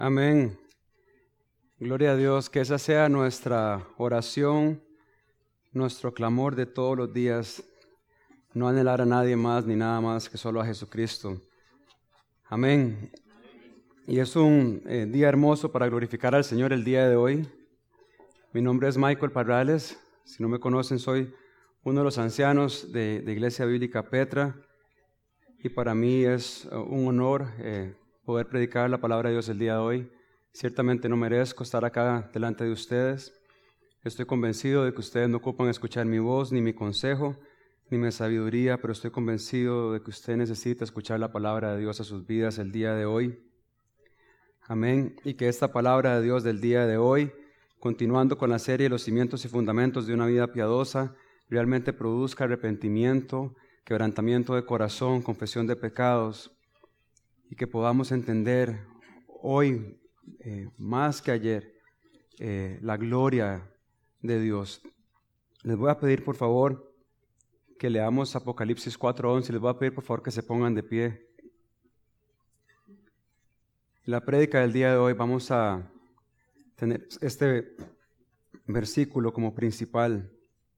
Amén. Gloria a Dios, que esa sea nuestra oración, nuestro clamor de todos los días, no anhelar a nadie más ni nada más que solo a Jesucristo. Amén. Y es un día hermoso para glorificar al Señor el día de hoy. Mi nombre es Michael Parrales. Si no me conocen, soy uno de los ancianos de Iglesia Bíblica Petra. Y para mí es un honor poder predicar la palabra de Dios el día de hoy. Ciertamente no merezco estar acá delante de ustedes. Estoy convencido de que ustedes no ocupan escuchar mi voz, ni mi consejo, ni mi sabiduría, pero estoy convencido de que usted necesita escuchar la palabra de Dios a sus vidas el día de hoy. Amén. Y que esta palabra de Dios del día de hoy, continuando con la serie Los cimientos y fundamentos de una vida piadosa, realmente produzca arrepentimiento, quebrantamiento de corazón, confesión de pecados, y que podamos entender hoy, más que ayer, la gloria de Dios. Les voy a pedir, por favor, que leamos Apocalipsis 4:11. Les voy a pedir, por favor, que se pongan de pie. En la prédica del día de hoy vamos a tener este versículo como principal.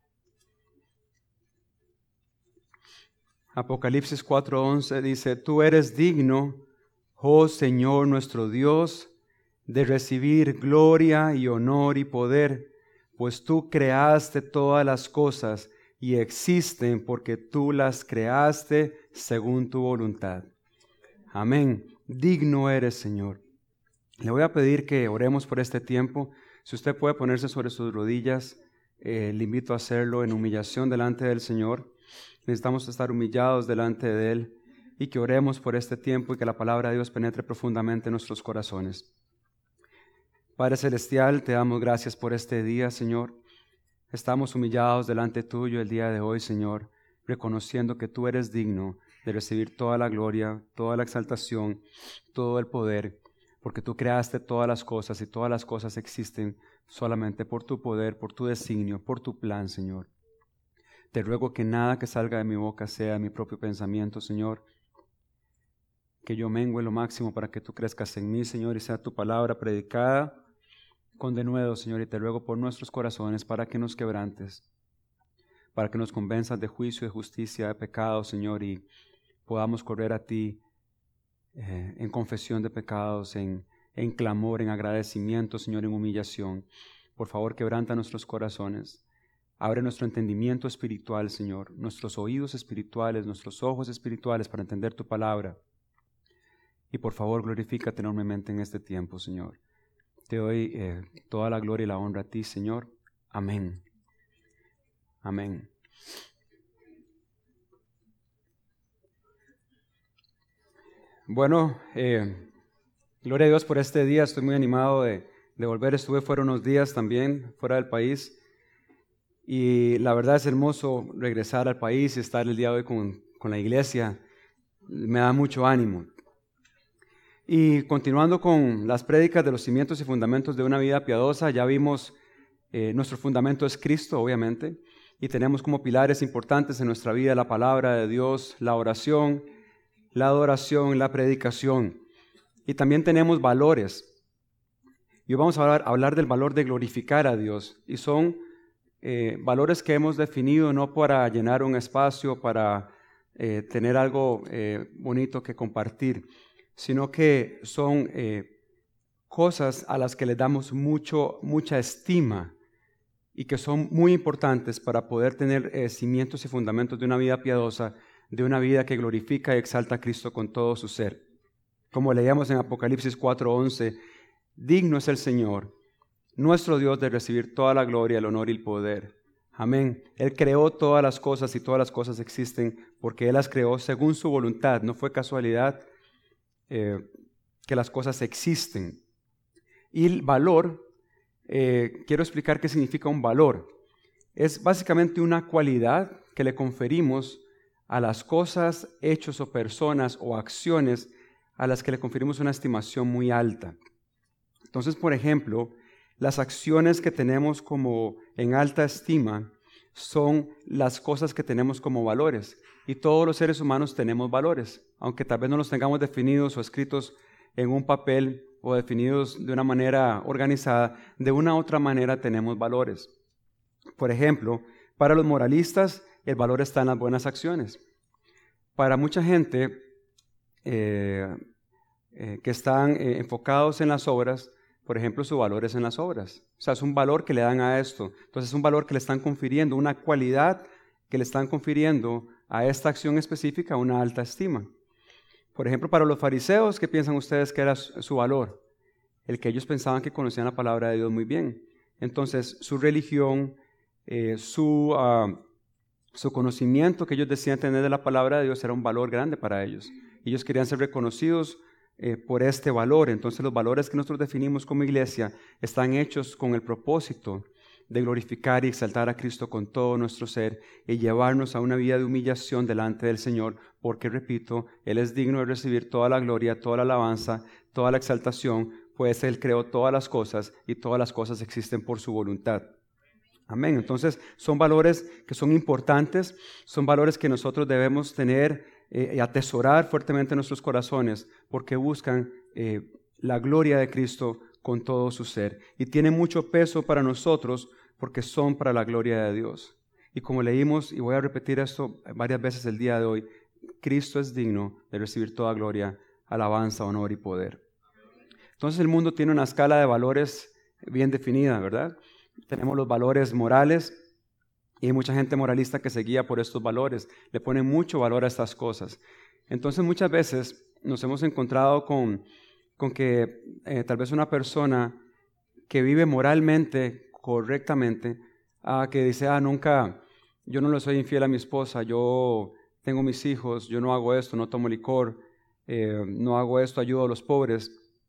Apocalipsis 4:11 dice: Tú eres digno, oh Señor nuestro Dios, de recibir gloria y honor y poder, pues tú creaste todas las cosas y existen porque tú las creaste según tu voluntad. Amén. Digno eres, Señor. Le voy a pedir que oremos por este tiempo. Si usted puede ponerse sobre sus rodillas, le invito a hacerlo en humillación delante del Señor. Necesitamos estar humillados delante de Él y que oremos por este tiempo y que la palabra de Dios penetre profundamente en nuestros corazones. Padre Celestial, te damos gracias por este día, Señor. Estamos humillados delante tuyo el día de hoy, Señor, reconociendo que tú eres digno de recibir toda la gloria, toda la exaltación, todo el poder, porque tú creaste todas las cosas y todas las cosas existen solamente por tu poder, por tu designio, por tu plan, Señor. Te ruego que nada que salga de mi boca sea mi propio pensamiento, Señor, que yo mengue lo máximo para que tú crezcas en mí, Señor, y sea tu palabra predicada con denuedo, Señor, y te ruego por nuestros corazones para que nos quebrantes, para que nos convenzas de juicio, de justicia, de pecado, Señor, y podamos correr a ti en confesión de pecados, en clamor, en agradecimiento, Señor, en humillación. Por favor, quebranta nuestros corazones. Abre nuestro entendimiento espiritual, Señor, nuestros oídos espirituales, nuestros ojos espirituales para entender tu palabra. Y por favor, glorifícate enormemente en este tiempo, Señor. Te doy toda la gloria y la honra a ti, Señor. Amén. Amén. Bueno, gloria a Dios por este día. Estoy muy animado de volver. Estuve fuera unos días también, fuera del país. Y la verdad es hermoso regresar al país y estar el día de hoy con la iglesia. Me da mucho ánimo. Y continuando con las prédicas de los cimientos y fundamentos de una vida piadosa, ya vimos, nuestro fundamento es Cristo, obviamente, y tenemos como pilares importantes en nuestra vida la palabra de Dios, la oración, la adoración, la predicación. Y también tenemos valores. Y hoy vamos a hablar del valor de glorificar a Dios. Y son valores que hemos definido no para llenar un espacio, para tener algo bonito que compartir, sino que son cosas a las que le damos mucha estima y que son muy importantes para poder tener cimientos y fundamentos de una vida piadosa, de una vida que glorifica y exalta a Cristo con todo su ser. Como leíamos en Apocalipsis 4:11, digno es el Señor, nuestro Dios, de recibir toda la gloria, el honor y el poder. Amén. Él creó todas las cosas y todas las cosas existen porque Él las creó según su voluntad. No fue casualidad que las cosas existen. Y el valor, quiero explicar qué significa un valor. Es básicamente una cualidad que le conferimos a las cosas, hechos o personas o acciones a las que le conferimos una estimación muy alta. Entonces, por ejemplo, las acciones que tenemos como en alta estima son las cosas que tenemos como valores. Y todos los seres humanos tenemos valores, aunque tal vez no los tengamos definidos o escritos en un papel o definidos de una manera organizada, de una u otra manera tenemos valores. Por ejemplo, para los moralistas, el valor está en las buenas acciones. Para mucha gente que están enfocados en las obras, por ejemplo, su valor es en las obras. O sea, es un valor que le dan a esto. Entonces es un valor que le están confiriendo, una cualidad que le están confiriendo a esta acción específica una alta estima. Por ejemplo, para los fariseos, ¿qué piensan ustedes que era su valor? El que ellos pensaban que conocían la palabra de Dios muy bien. Entonces, su religión, su conocimiento que ellos decían tener de la palabra de Dios era un valor grande para ellos. Ellos querían ser reconocidos por este valor. Entonces, los valores que nosotros definimos como iglesia están hechos con el propósito de glorificar y exaltar a Cristo con todo nuestro ser y llevarnos a una vida de humillación delante del Señor, porque, repito, Él es digno de recibir toda la gloria, toda la alabanza, toda la exaltación, pues Él creó todas las cosas y todas las cosas existen por su voluntad. Amén. Entonces, son valores que son importantes, son valores que nosotros debemos tener y atesorar fuertemente en nuestros corazones, porque buscan la gloria de Cristo con todo su ser. Y tienen mucho peso para nosotros porque son para la gloria de Dios. Y como leímos, y voy a repetir esto varias veces el día de hoy, Cristo es digno de recibir toda gloria, alabanza, honor y poder. Entonces el mundo tiene una escala de valores bien definida, ¿verdad? Tenemos los valores morales y hay mucha gente moralista que se guía por estos valores, le pone mucho valor a estas cosas. Entonces muchas veces nos hemos encontrado con que tal vez una persona que vive moralmente, correctamente, que dice, yo no le soy infiel a mi esposa, yo tengo mis hijos, yo no hago esto, no tomo licor, no hago esto, ayudo a los pobres,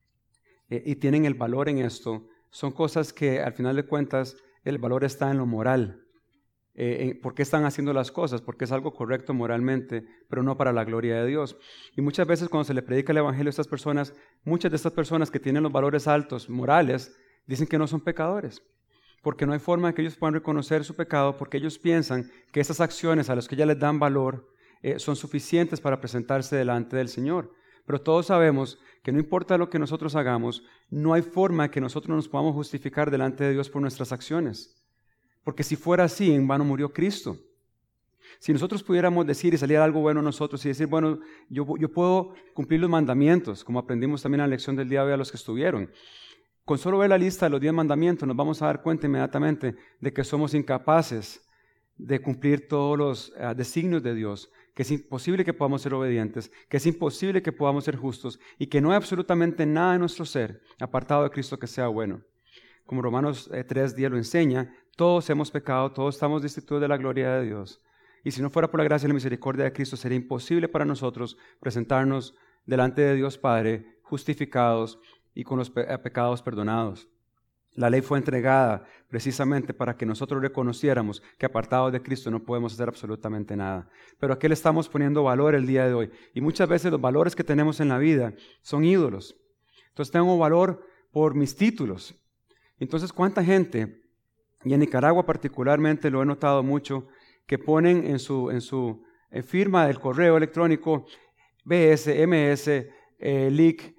y tienen el valor en esto. Son cosas que al final de cuentas el valor está en lo moral. ¿Por qué están haciendo las cosas? Porque es algo correcto moralmente, pero no para la gloria de Dios. Y muchas veces cuando se le predica el evangelio a estas personas, muchas de estas personas que tienen los valores altos, morales, dicen que no son pecadores, porque no hay forma de que ellos puedan reconocer su pecado, porque ellos piensan que esas acciones a las que ya les dan valor son suficientes para presentarse delante del Señor. Pero todos sabemos que no importa lo que nosotros hagamos, no hay forma de que nosotros nos podamos justificar delante de Dios por nuestras acciones. Porque si fuera así, en vano murió Cristo. Si nosotros pudiéramos decir y saliera algo bueno a nosotros y decir, bueno, yo puedo cumplir los mandamientos, como aprendimos también en la lección del día de hoy a los que estuvieron. Con solo ver la lista de los 10 mandamientos nos vamos a dar cuenta inmediatamente de que somos incapaces de cumplir todos los designios de Dios, que es imposible que podamos ser obedientes, que es imposible que podamos ser justos y que no hay absolutamente nada en nuestro ser apartado de Cristo que sea bueno. Como Romanos 3:10 lo enseña, todos hemos pecado, todos estamos destituidos de la gloria de Dios. Y si no fuera por la gracia y la misericordia de Cristo, sería imposible para nosotros presentarnos delante de Dios Padre, justificados y con los pecados perdonados. La ley fue entregada precisamente para que nosotros reconociéramos que apartados de Cristo no podemos hacer absolutamente nada. Pero ¿a qué le estamos poniendo valor el día de hoy? Y muchas veces los valores que tenemos en la vida son ídolos. Entonces tengo valor por mis títulos. Entonces, ¿cuánta gente, y en Nicaragua particularmente lo he notado mucho, que ponen en su firma del correo electrónico BS, MS, LIC,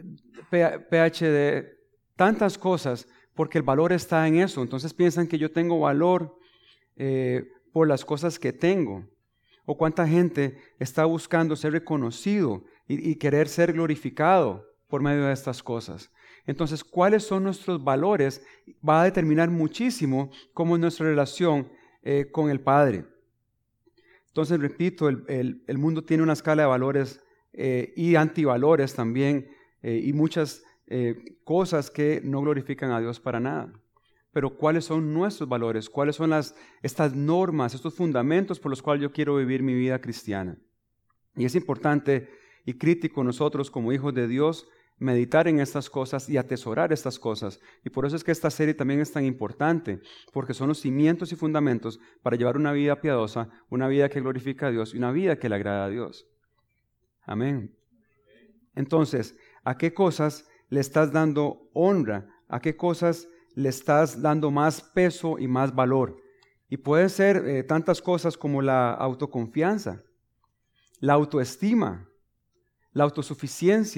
PhD, tantas cosas, porque el valor está en eso? Entonces piensan que yo tengo valor por las cosas que tengo. O cuánta gente está buscando ser reconocido y querer ser glorificado por medio de estas cosas. Entonces, ¿cuáles son nuestros valores? Va a determinar muchísimo cómo es nuestra relación con el Padre. Entonces, repito, el mundo tiene una escala de valores y antivalores también, y muchas cosas que no glorifican a Dios para nada. Pero ¿cuáles son nuestros valores? ¿Cuáles son estas normas, estos fundamentos por los cuales yo quiero vivir mi vida cristiana? Y es importante y crítico nosotros como hijos de Dios meditar en estas cosas y atesorar estas cosas. Y por eso es que esta serie también es tan importante, porque son los cimientos y fundamentos para llevar una vida piadosa, una vida que glorifica a Dios y una vida que le agrada a Dios. Amén. Entonces, ¿a qué cosas le estás dando honra? ¿A qué cosas le estás dando más peso y más valor? Y pueden ser tantas cosas como la autoconfianza, la autoestima, la autosuficiencia,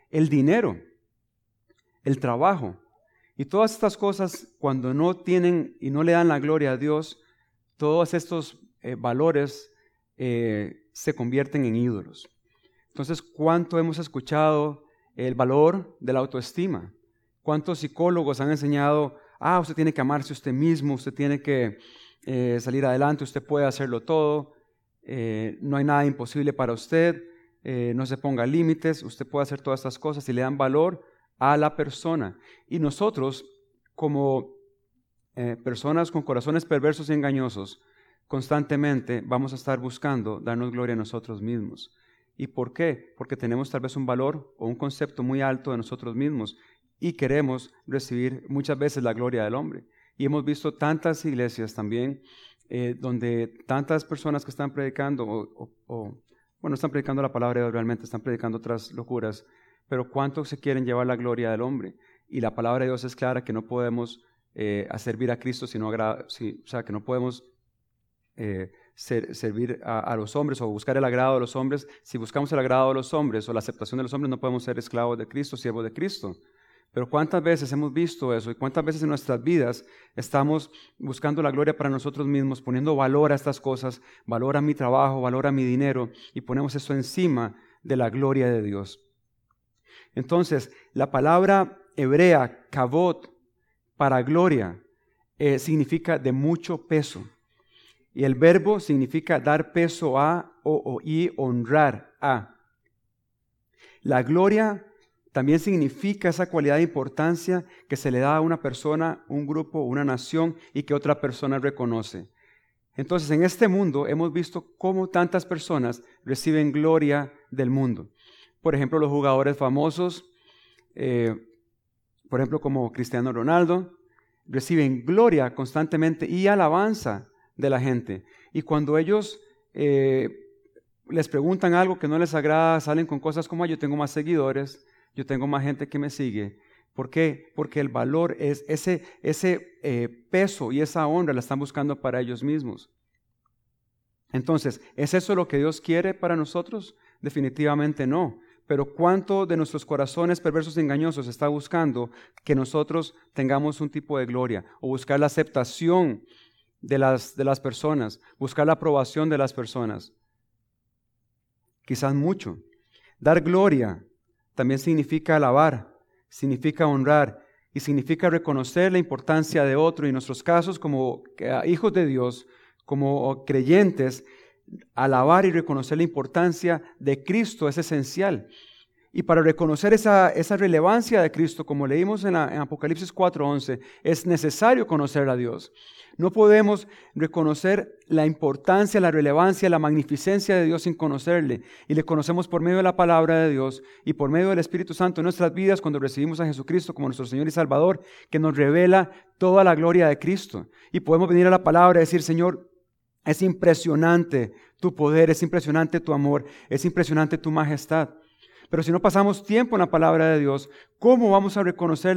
el dinero, el trabajo. Y todas estas cosas, cuando no tienen y no le dan la gloria a Dios, todos estos valores se convierten en ídolos. Entonces, ¿cuánto hemos escuchado el valor de la autoestima? ¿Cuántos psicólogos han enseñado, usted tiene que amarse usted mismo, usted tiene que salir adelante, usted puede hacerlo todo, no hay nada imposible para usted, no se ponga límites, usted puede hacer todas estas cosas y le dan valor a la persona. Y nosotros, como personas con corazones perversos y engañosos, constantemente vamos a estar buscando darnos gloria a nosotros mismos. ¿Y por qué? Porque tenemos tal vez un valor o un concepto muy alto de nosotros mismos y queremos recibir muchas veces la gloria del hombre. Y hemos visto tantas iglesias también donde tantas personas que están predicando no están predicando la palabra de Dios realmente, están predicando otras locuras, pero cuánto se quieren llevar la gloria del hombre. Y la palabra de Dios es clara que no podemos servir a Cristo que no podemos servir a los hombres o buscar el agrado de los hombres. Si buscamos el agrado de los hombres o la aceptación de los hombres, no podemos ser esclavos de Cristo, siervos de Cristo. Pero ¿cuántas veces hemos visto eso? ¿Y cuántas veces en nuestras vidas estamos buscando la gloria para nosotros mismos, poniendo valor a estas cosas, valor a mi trabajo, valor a mi dinero, y ponemos eso encima de la gloria de Dios? Entonces, la palabra hebrea, kavod, para gloria, significa de mucho peso. Y el verbo significa dar peso a y honrar a. La gloria también significa esa cualidad de importancia que se le da a una persona, un grupo, una nación y que otra persona reconoce. Entonces, en este mundo hemos visto cómo tantas personas reciben gloria del mundo. Por ejemplo, los jugadores famosos, por ejemplo, como Cristiano Ronaldo, reciben gloria constantemente y alabanza de la gente. Y cuando ellos les preguntan algo que no les agrada, salen con cosas como: yo tengo más seguidores, yo tengo más gente que me sigue. ¿Por qué? Porque el valor es ese peso y esa honra la están buscando para ellos mismos. Entonces, ¿es eso lo que Dios quiere para nosotros? Definitivamente no. Pero ¿cuánto de nuestros corazones perversos y engañosos está buscando que nosotros tengamos un tipo de gloria o buscar la aceptación de las personas, buscar la aprobación de las personas? Quizás mucho. Dar gloria también significa alabar, significa honrar y significa reconocer la importancia de otro. Y en nuestros casos, como hijos de Dios, como creyentes, alabar y reconocer la importancia de Cristo es esencial. Y para reconocer esa relevancia de Cristo, como leímos en Apocalipsis 4:11, es necesario conocer a Dios. No podemos reconocer la importancia, la relevancia, la magnificencia de Dios sin conocerle. Y le conocemos por medio de la palabra de Dios y por medio del Espíritu Santo en nuestras vidas cuando recibimos a Jesucristo como nuestro Señor y Salvador, que nos revela toda la gloria de Cristo. Y podemos venir a la palabra y decir: Señor, es impresionante tu poder, es impresionante tu amor, es impresionante tu majestad. Pero si no pasamos tiempo en la palabra de Dios, ¿cómo vamos a reconocer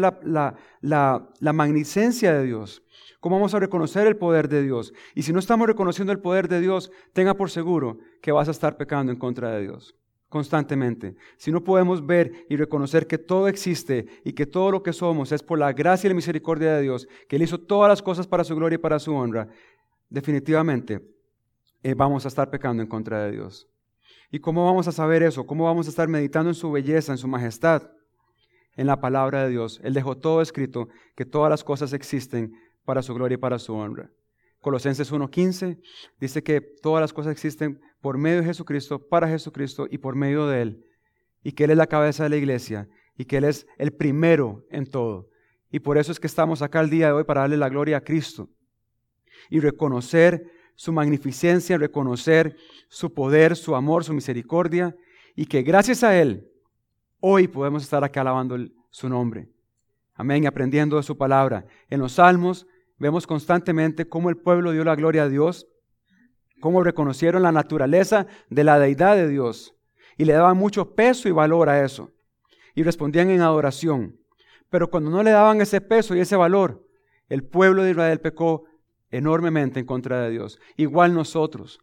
la magnificencia de Dios? ¿Cómo vamos a reconocer el poder de Dios? Y si no estamos reconociendo el poder de Dios, tenga por seguro que vas a estar pecando en contra de Dios constantemente. Si no podemos ver y reconocer que todo existe y que todo lo que somos es por la gracia y la misericordia de Dios, que Él hizo todas las cosas para su gloria y para su honra, definitivamente vamos a estar pecando en contra de Dios. ¿Y cómo vamos a saber eso? ¿Cómo vamos a estar meditando en su belleza, en su majestad? En la palabra de Dios. Él dejó todo escrito, que todas las cosas existen para su gloria y para su honra. Colosenses 1:15 dice que todas las cosas existen por medio de Jesucristo, para Jesucristo y por medio de Él. Y que Él es la cabeza de la iglesia y que Él es el primero en todo. Y por eso es que estamos acá el día de hoy, para darle la gloria a Cristo y reconocer su magnificencia, reconocer su poder, su amor, su misericordia, y que gracias a Él hoy podemos estar acá alabando su nombre. Amén, aprendiendo de su palabra. En los Salmos vemos constantemente cómo el pueblo dio la gloria a Dios, cómo reconocieron la naturaleza de la deidad de Dios y le daban mucho peso y valor a eso y respondían en adoración. Pero cuando no le daban ese peso y ese valor, el pueblo de Israel pecó enormemente en contra de Dios. Igual nosotros.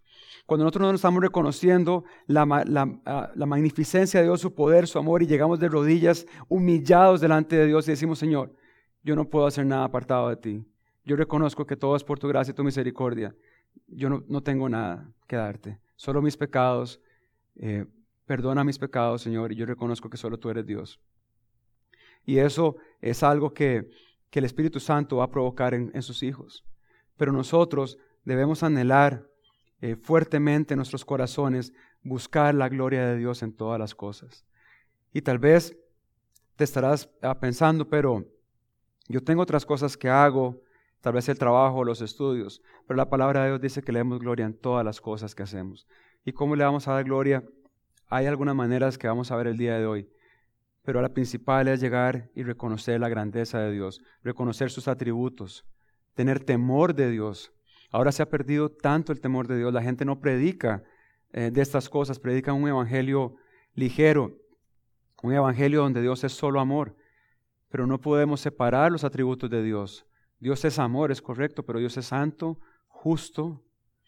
cuando nosotros no estamos reconociendo la magnificencia de Dios, su poder, su amor, y llegamos de rodillas humillados delante de Dios y decimos, Señor, yo no puedo hacer nada apartado de ti. Yo reconozco que todo es por tu gracia y tu misericordia. Yo no tengo nada que darte, solo mis pecados. Perdona mis pecados, Señor, y yo reconozco que solo tú eres Dios. Y eso es algo que el Espíritu Santo va a provocar en sus hijos. Pero nosotros debemos anhelar fuertemente en nuestros corazones buscar la gloria de Dios en todas las cosas. Y tal vez te estarás pensando, pero yo tengo otras cosas que hago, tal vez el trabajo, los estudios, pero la palabra de Dios dice que le demos gloria en todas las cosas que hacemos. ¿Y cómo le vamos a dar gloria? Hay algunas maneras que vamos a ver el día de hoy, pero la principal es llegar y reconocer la grandeza de Dios, reconocer sus atributos, tener temor de Dios. Ahora se ha perdido tanto el temor de Dios, la gente no predica de estas cosas, predica un evangelio ligero, un evangelio donde Dios es solo amor, pero no podemos separar los atributos de Dios. Dios es amor, es correcto, pero Dios es santo, justo,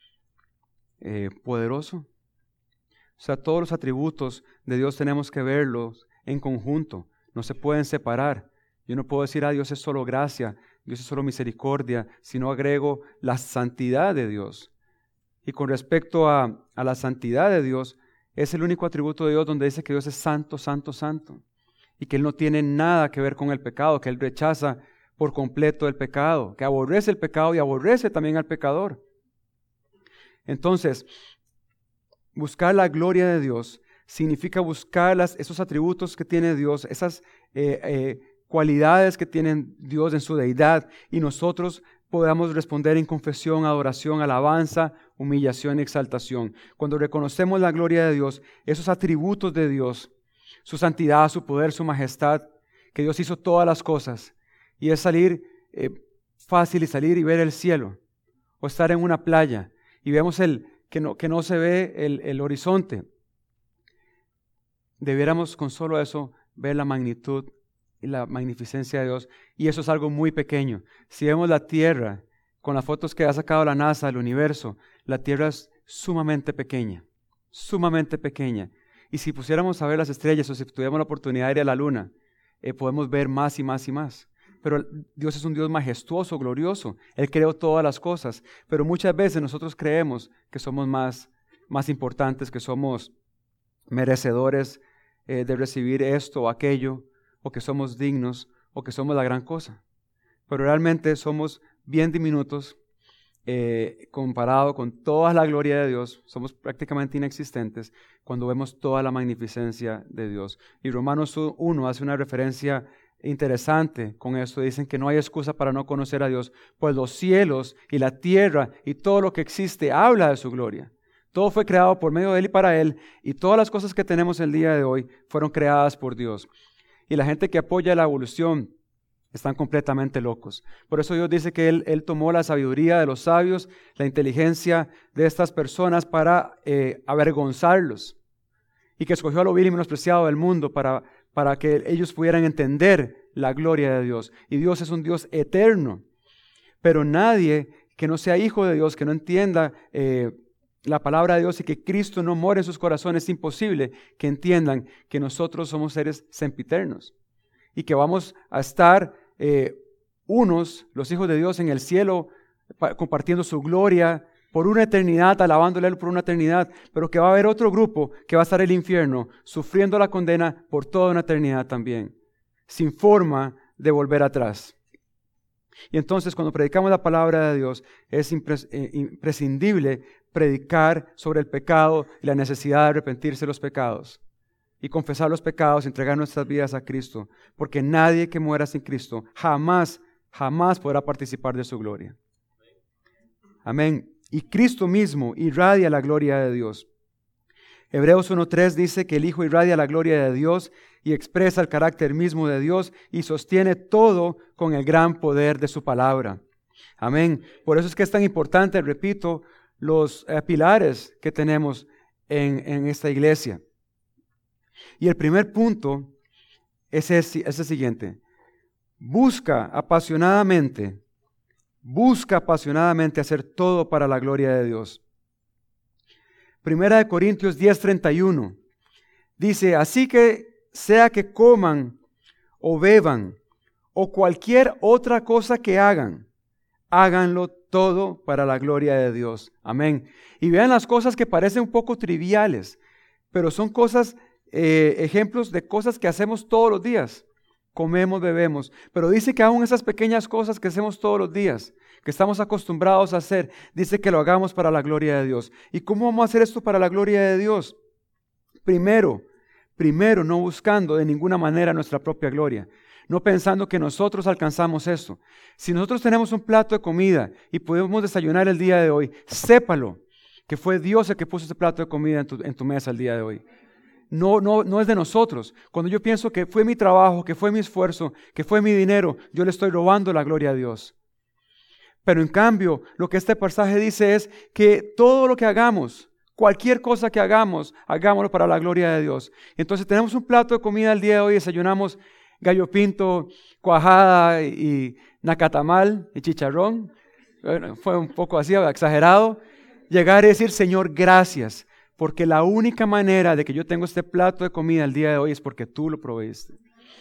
poderoso. O sea, todos los atributos de Dios tenemos que verlos en conjunto, no se pueden separar. Yo no puedo decir, Dios es solo gracia, Dios es solo misericordia, si no agrego la santidad de Dios. Y con respecto a la santidad de Dios, es el único atributo de Dios donde dice que Dios es santo, santo, santo, y que Él no tiene nada que ver con el pecado, que Él rechaza por completo el pecado, que aborrece el pecado y aborrece también al pecador. Entonces, buscar la gloria de Dios significa buscar esos atributos que tiene Dios, esas cualidades que tiene Dios en su deidad, y nosotros podamos responder en confesión, adoración, alabanza, humillación y exaltación. Cuando reconocemos la gloria de Dios, esos atributos de Dios, su santidad, su poder, su majestad, que Dios hizo todas las cosas, y es salir fácil y salir y ver el cielo, o estar en una playa y vemos que no se ve el horizonte. Debiéramos con solo eso ver la magnitud y la magnificencia de Dios, y eso es algo muy pequeño. Si vemos la Tierra, con las fotos que ha sacado la NASA del universo, la Tierra es sumamente pequeña, y si pusiéramos a ver las estrellas, o si tuviéramos la oportunidad de ir a la Luna, podemos ver más y más y más. Pero Dios es un Dios majestuoso, glorioso. Él creó todas las cosas, pero muchas veces nosotros creemos que somos más importantes, que somos merecedores de recibir esto o aquello, o que somos dignos, o que somos la gran cosa. Pero realmente somos bien diminutos comparado con toda la gloria de Dios. Somos prácticamente inexistentes cuando vemos toda la magnificencia de Dios. Y Romanos 1 hace una referencia interesante con esto. Dicen que no hay excusa para no conocer a Dios, pues los cielos y la tierra y todo lo que existe habla de su gloria. Todo fue creado por medio de Él y para Él, y todas las cosas que tenemos el día de hoy fueron creadas por Dios. Y la gente que apoya la evolución están completamente locos. Por eso Dios dice que Él tomó la sabiduría de los sabios, la inteligencia de estas personas para avergonzarlos, y que escogió a lo vil y menospreciado del mundo para que ellos pudieran entender la gloria de Dios. Y Dios es un Dios eterno, pero nadie que no sea hijo de Dios, que no entienda la palabra de Dios y que Cristo no more en sus corazones, es imposible que entiendan que nosotros somos seres sempiternos y que vamos a estar unos, los hijos de Dios, en el cielo compartiendo su gloria por una eternidad, alabándole a Él por una eternidad, pero que va a haber otro grupo que va a estar en el infierno sufriendo la condena por toda una eternidad también, sin forma de volver atrás. Y entonces, cuando predicamos la palabra de Dios, es imprescindible predicar sobre el pecado y la necesidad de arrepentirse de los pecados y confesar los pecados y entregar nuestras vidas a Cristo, porque nadie que muera sin Cristo jamás podrá participar de su gloria. Amén. Y Cristo mismo irradia la gloria de Dios. Hebreos 1:3 dice que el Hijo irradia la gloria de Dios y expresa el carácter mismo de Dios y sostiene todo con el gran poder de su palabra. Amén. Por eso es que es tan importante, repito, los pilares que tenemos en esta iglesia. Y el primer punto es el siguiente. Busca apasionadamente hacer todo para la gloria de Dios. Primera de Corintios 10:31. Dice, así que sea que coman o beban o cualquier otra cosa que hagan, háganlo todo para la gloria de Dios. Amén. Y vean las cosas que parecen un poco triviales, pero son cosas, ejemplos de cosas que hacemos todos los días. Comemos, bebemos, pero dice que aún esas pequeñas cosas que hacemos todos los días, que estamos acostumbrados a hacer, dice que lo hagamos para la gloria de Dios. ¿Y cómo vamos a hacer esto para la gloria de Dios? Primero, no buscando de ninguna manera nuestra propia gloria, no pensando que nosotros alcanzamos esto. Si nosotros tenemos un plato de comida y podemos desayunar el día de hoy, sépalo que fue Dios el que puso ese plato de comida en tu mesa el día de hoy. No es de nosotros. Cuando yo pienso que fue mi trabajo, que fue mi esfuerzo, que fue mi dinero, yo le estoy robando la gloria a Dios. Pero en cambio, lo que este pasaje dice es que todo lo que hagamos, cualquier cosa que hagamos, hagámoslo para la gloria de Dios. Entonces tenemos un plato de comida el día de hoy, desayunamos gallo pinto, cuajada y nacatamal y chicharrón. Bueno, fue un poco así, exagerado. Llegar y decir, Señor, gracias, porque la única manera de que yo tengo este plato de comida el día de hoy es porque tú lo proveíste.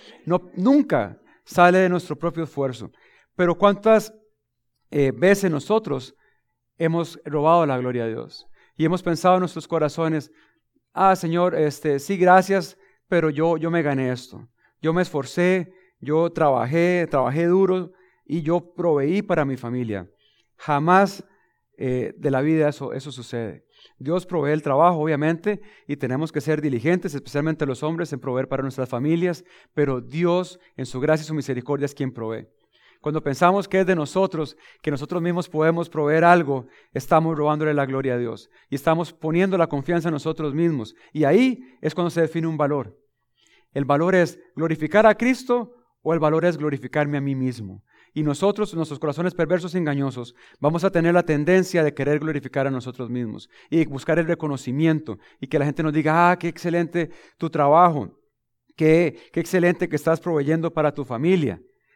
Nunca sale de nuestro propio esfuerzo. Pero ¿cuántas veces nosotros hemos robado la gloria de Dios? Y hemos pensado en nuestros corazones, Señor, sí, gracias, pero yo me gané esto. Yo me esforcé, yo trabajé duro y yo proveí para mi familia. Jamás de la vida eso sucede. Dios provee el trabajo, obviamente, y tenemos que ser diligentes, especialmente los hombres, en proveer para nuestras familias, pero Dios, en su gracia y su misericordia, es quien provee. Cuando pensamos que es de nosotros, que nosotros mismos podemos proveer algo, estamos robándole la gloria a Dios y estamos poniendo la confianza en nosotros mismos. Y ahí es cuando se define un valor. ¿El valor es glorificar a Cristo o el valor es glorificarme a mí mismo? Y nosotros, nuestros corazones perversos y engañosos, vamos a tener la tendencia de querer glorificar a nosotros mismos y buscar el reconocimiento y que la gente nos diga, qué excelente tu trabajo, qué excelente que estás proveyendo para tu familia.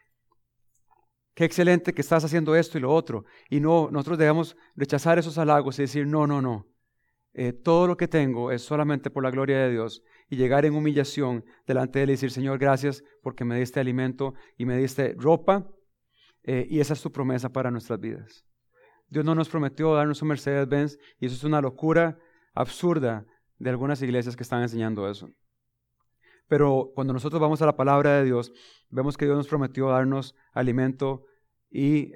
Qué excelente que estás haciendo esto y lo otro. Y nosotros debemos rechazar esos halagos y decir, no. Todo lo que tengo es solamente por la gloria de Dios. Y llegar en humillación delante de Él y decir, Señor, gracias porque me diste alimento y me diste ropa. Y esa es tu promesa para nuestras vidas. Dios no nos prometió darnos un Mercedes-Benz y eso es una locura absurda de algunas iglesias que están enseñando eso. Pero cuando nosotros vamos a la palabra de Dios, vemos que Dios nos prometió darnos alimento y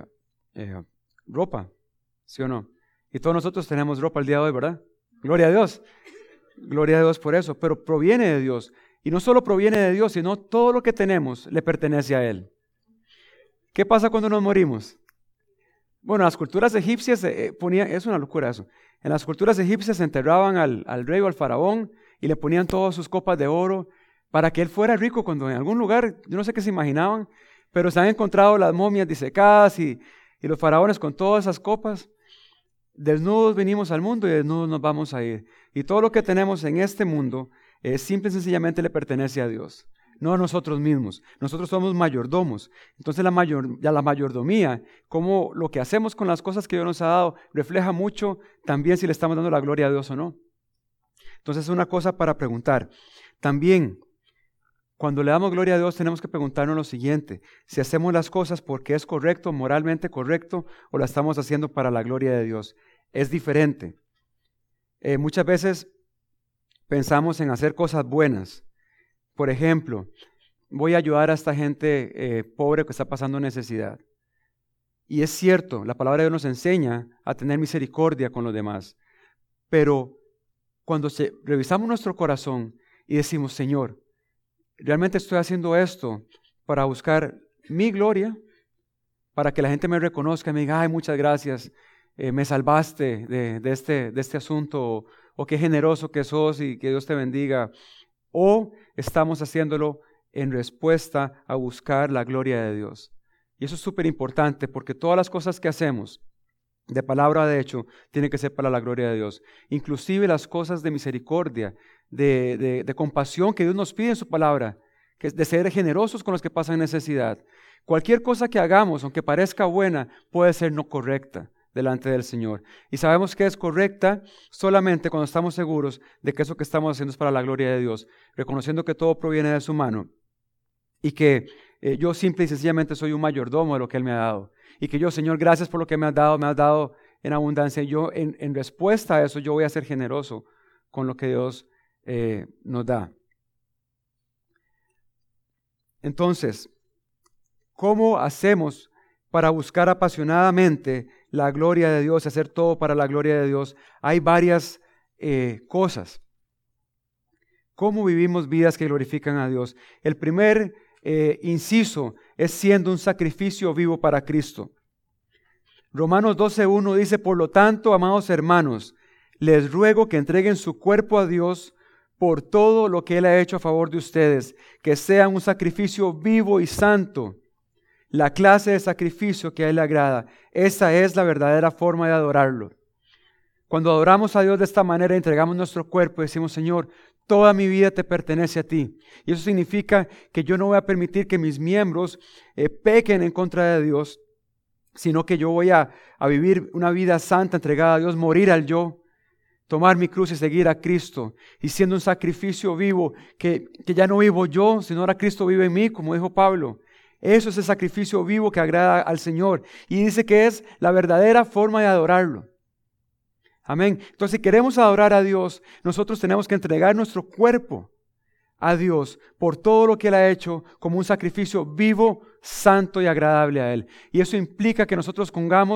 ropa, ¿sí o no? Y todos nosotros tenemos ropa el día de hoy, ¿verdad? Gloria a Dios. Gloria a Dios por eso, pero proviene de Dios. Y no solo proviene de Dios, sino todo lo que tenemos le pertenece a Él. ¿Qué pasa cuando nos morimos? Bueno, las culturas egipcias es una locura eso. En las culturas egipcias enterraban al rey o al faraón y le ponían todas sus copas de oro para que él fuera rico cuando en algún lugar, yo no sé qué se imaginaban, pero se han encontrado las momias disecadas y los faraones con todas esas copas. Desnudos venimos al mundo y desnudos nos vamos a ir. Y todo lo que tenemos en este mundo simple y sencillamente le pertenece a Dios, no a nosotros mismos. Nosotros somos mayordomos. Entonces la mayordomía, como lo que hacemos con las cosas que Dios nos ha dado, refleja mucho también si le estamos dando la gloria a Dios o no. Entonces es una cosa para preguntar. También, cuando le damos gloria a Dios, tenemos que preguntarnos lo siguiente: si hacemos las cosas porque es correcto, moralmente correcto, o la estamos haciendo para la gloria de Dios. Es diferente. Muchas veces pensamos en hacer cosas buenas. Por ejemplo, voy a ayudar a esta gente pobre que está pasando necesidad. Y es cierto, la palabra de Dios nos enseña a tener misericordia con los demás. Pero cuando revisamos nuestro corazón y decimos, Señor, ¿realmente estoy haciendo esto para buscar mi gloria? Para que la gente me reconozca y me diga, ay, muchas gracias, me salvaste de este asunto, o qué generoso que sos y que Dios te bendiga. O estamos haciéndolo en respuesta a buscar la gloria de Dios. Y eso es súper importante porque todas las cosas que hacemos, de palabra de hecho, tienen que ser para la gloria de Dios. Inclusive las cosas de misericordia, de compasión que Dios nos pide en su palabra, que es de ser generosos con los que pasan necesidad. Cualquier cosa que hagamos, aunque parezca buena, puede ser no correcta delante del Señor. Y sabemos que es correcta solamente cuando estamos seguros de que eso que estamos haciendo es para la gloria de Dios, reconociendo que todo proviene de su mano y que yo simple y sencillamente soy un mayordomo de lo que Él me ha dado. Y que yo, Señor, gracias por lo que me has dado en abundancia. Y yo, en respuesta a eso, yo voy a ser generoso con lo que Dios nos da. Entonces, ¿cómo hacemos para buscar apasionadamente la gloria de Dios, hacer todo para la gloria de Dios? Hay varias cosas. ¿Cómo vivimos vidas que glorifican a Dios? El primer inciso es siendo un sacrificio vivo para Cristo. Romanos 12:1 dice: por lo tanto, amados hermanos, les ruego que entreguen su cuerpo a Dios por todo lo que Él ha hecho a favor de ustedes, que sean un sacrificio vivo y santo, la clase de sacrificio que a Él le agrada. Esa es la verdadera forma de adorarlo. Cuando adoramos a Dios de esta manera, entregamos nuestro cuerpo y decimos: Señor, toda mi vida te pertenece a ti. Y eso significa que yo no voy a permitir que mis miembros pequen en contra de Dios, sino que yo voy a vivir una vida santa, entregada a Dios, morir al yo, tomar mi cruz y seguir a Cristo, y siendo un sacrificio vivo, que ya no vivo yo, sino ahora Cristo vive en mí, como dijo Pablo. Eso es el sacrificio vivo que agrada al Señor, y dice que es la verdadera forma de adorarlo. Amén. Entonces, si queremos adorar a Dios, nosotros tenemos que entregar nuestro cuerpo a Dios por todo lo que Él ha hecho como un sacrificio vivo, santo y agradable a Él. Y eso implica que nosotros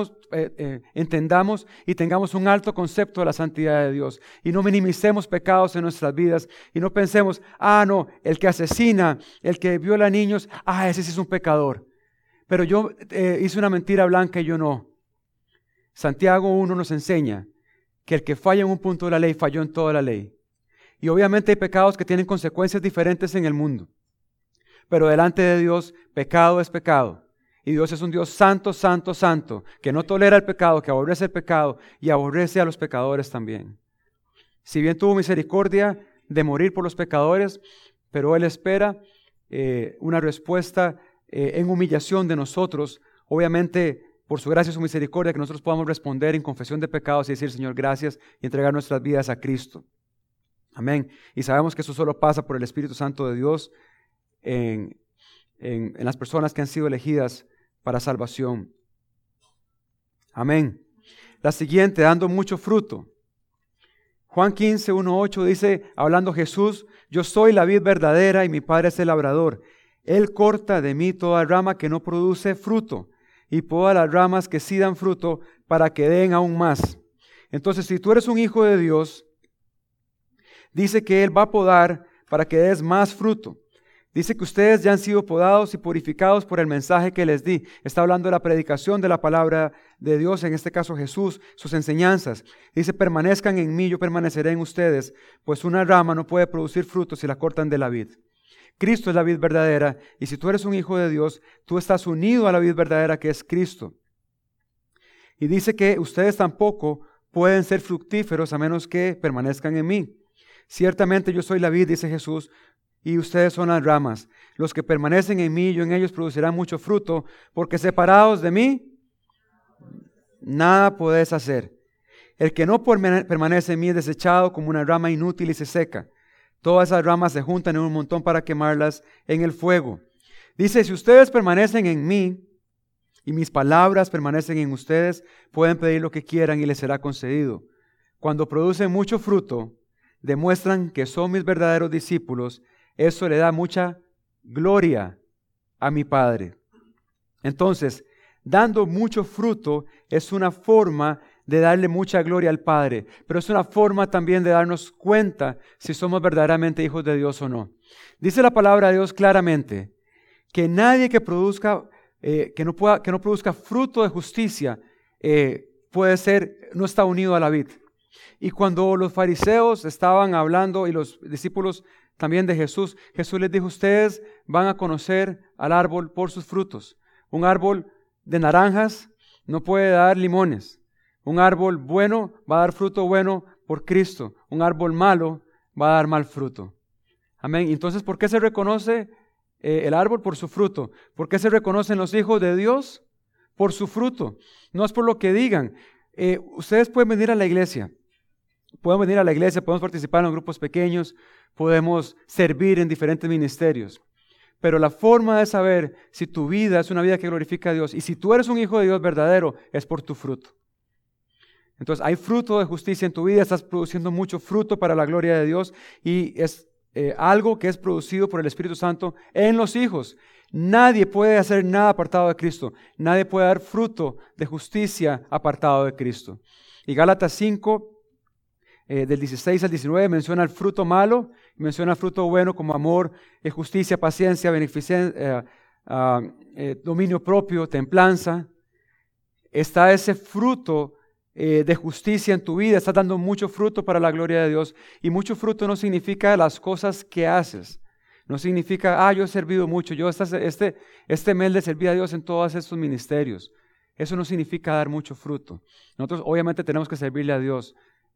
entendamos y tengamos un alto concepto de la santidad de Dios y no minimicemos pecados en nuestras vidas y no pensemos: no, el que asesina, el que viola niños, ese sí es un pecador. Pero yo hice una mentira blanca y yo no. Santiago 1 nos enseña que el que falla en un punto de la ley falló en toda la ley. Y obviamente hay pecados que tienen consecuencias diferentes en el mundo. Pero delante de Dios, pecado es pecado. Y Dios es un Dios santo, santo, santo, que no tolera el pecado, que aborrece el pecado y aborrece a los pecadores también. Si bien tuvo misericordia de morir por los pecadores, pero Él espera una respuesta en humillación de nosotros, obviamente por su gracia y su misericordia, que nosotros podamos responder en confesión de pecados y decir: Señor, gracias, y entregar nuestras vidas a Cristo. Amén. Y sabemos que eso solo pasa por el Espíritu Santo de Dios en las personas que han sido elegidas para salvación. Amén. La siguiente, dando mucho fruto. Juan 15:1-8 dice, hablando Jesús: yo soy la vid verdadera y mi Padre es el labrador. Él corta de mí toda rama que no produce fruto, y poda las ramas que sí dan fruto, para que den aún más. Entonces, si tú eres un hijo de Dios, dice que Él va a podar para que des más fruto. Dice que ustedes ya han sido podados y purificados por el mensaje que les di. Está hablando de la predicación de la palabra de Dios, en este caso Jesús, sus enseñanzas. Dice: permanezcan en mí, yo permaneceré en ustedes, pues una rama no puede producir fruto si la cortan de la vid. Cristo es la vid verdadera, y si tú eres un hijo de Dios, tú estás unido a la vid verdadera que es Cristo. Y dice que ustedes tampoco pueden ser fructíferos a menos que permanezcan en mí. Ciertamente yo soy la vid, dice Jesús, y ustedes son las ramas. Los que permanecen en mí, yo en ellos producirán mucho fruto, porque separados de mí, nada podéis hacer. El que no permanece en mí es desechado como una rama inútil y se seca. Todas esas ramas se juntan en un montón para quemarlas en el fuego. Dice: si ustedes permanecen en mí y mis palabras permanecen en ustedes, pueden pedir lo que quieran y les será concedido. Cuando producen mucho fruto, demuestran que son mis verdaderos discípulos. Eso le da mucha gloria a mi Padre. Entonces, dando mucho fruto es una forma de darle mucha gloria al Padre, pero es una forma también de darnos cuenta si somos verdaderamente hijos de Dios o no. Dice la palabra de Dios claramente que nadie que no produzca fruto de justicia no está unido a la vid. Y cuando los fariseos estaban hablando y los discípulos también de Jesús, Jesús les dijo: ustedes van a conocer al árbol por sus frutos. Un árbol de naranjas no puede dar limones. Un árbol bueno va a dar fruto bueno por Cristo. Un árbol malo va a dar mal fruto. Amén. Entonces, ¿por qué se reconoce el árbol? Por su fruto. ¿Por qué se reconocen los hijos de Dios? por su fruto, no es por lo que digan. Ustedes pueden venir a la iglesia, podemos participar en los grupos pequeños, podemos servir en diferentes ministerios, pero la forma de saber si tu vida es una vida que glorifica a Dios y si tú eres un hijo de Dios verdadero es por tu fruto. Entonces hay fruto de justicia en tu vida, estás produciendo mucho fruto para la gloria de Dios y es algo que es producido por el Espíritu Santo en los hijos. Nadie puede hacer nada apartado de Cristo. Nadie puede dar fruto de justicia apartado de Cristo. Y Gálatas 5, del 16 al 19, menciona el fruto malo, menciona el fruto bueno como amor, justicia, paciencia, beneficencia, dominio propio, templanza. Está ese fruto de justicia en tu vida, estás dando mucho fruto para la gloria de Dios. Y mucho fruto no significa las cosas que haces. No significa, yo he servido mucho, yo este mes le serví a Dios en todos estos ministerios. Eso no significa dar mucho fruto. Nosotros obviamente tenemos que servirle a Dios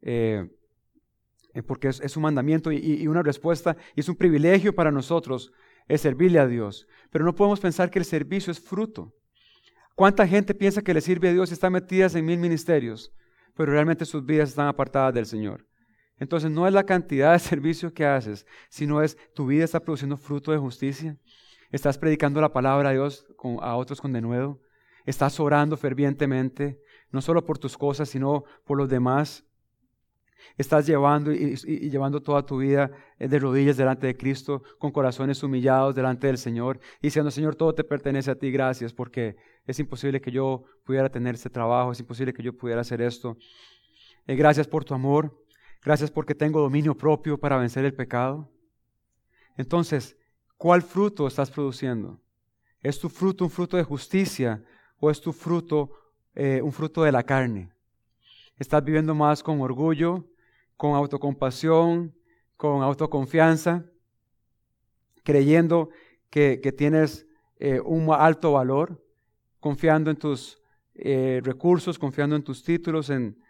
porque es un mandamiento y una respuesta, y es un privilegio para nosotros es servirle a Dios. Pero no podemos pensar que el servicio es fruto. ¿Cuánta gente piensa que le sirve a Dios y está metida en 1000 ministerios, pero realmente sus vidas están apartadas del Señor? Entonces no es la cantidad de servicio que haces, sino es tu vida está produciendo fruto de justicia. Estás predicando la palabra de Dios a otros con denuedo. Estás orando fervientemente, no solo por tus cosas, sino por los demás. Estás llevando y llevando toda tu vida de rodillas delante de Cristo, con corazones humillados delante del Señor, y diciendo, Señor, todo te pertenece a ti, gracias, porque es imposible que yo pudiera tener este trabajo, es imposible que yo pudiera hacer esto. Gracias por tu amor. Gracias porque tengo dominio propio para vencer el pecado. Entonces, ¿cuál fruto estás produciendo? ¿Es tu fruto un fruto de justicia o es tu fruto un fruto de la carne? ¿Estás viviendo más con orgullo, con autocompasión, con autoconfianza, creyendo que tienes un alto valor, confiando en tus recursos, confiando en tus títulos,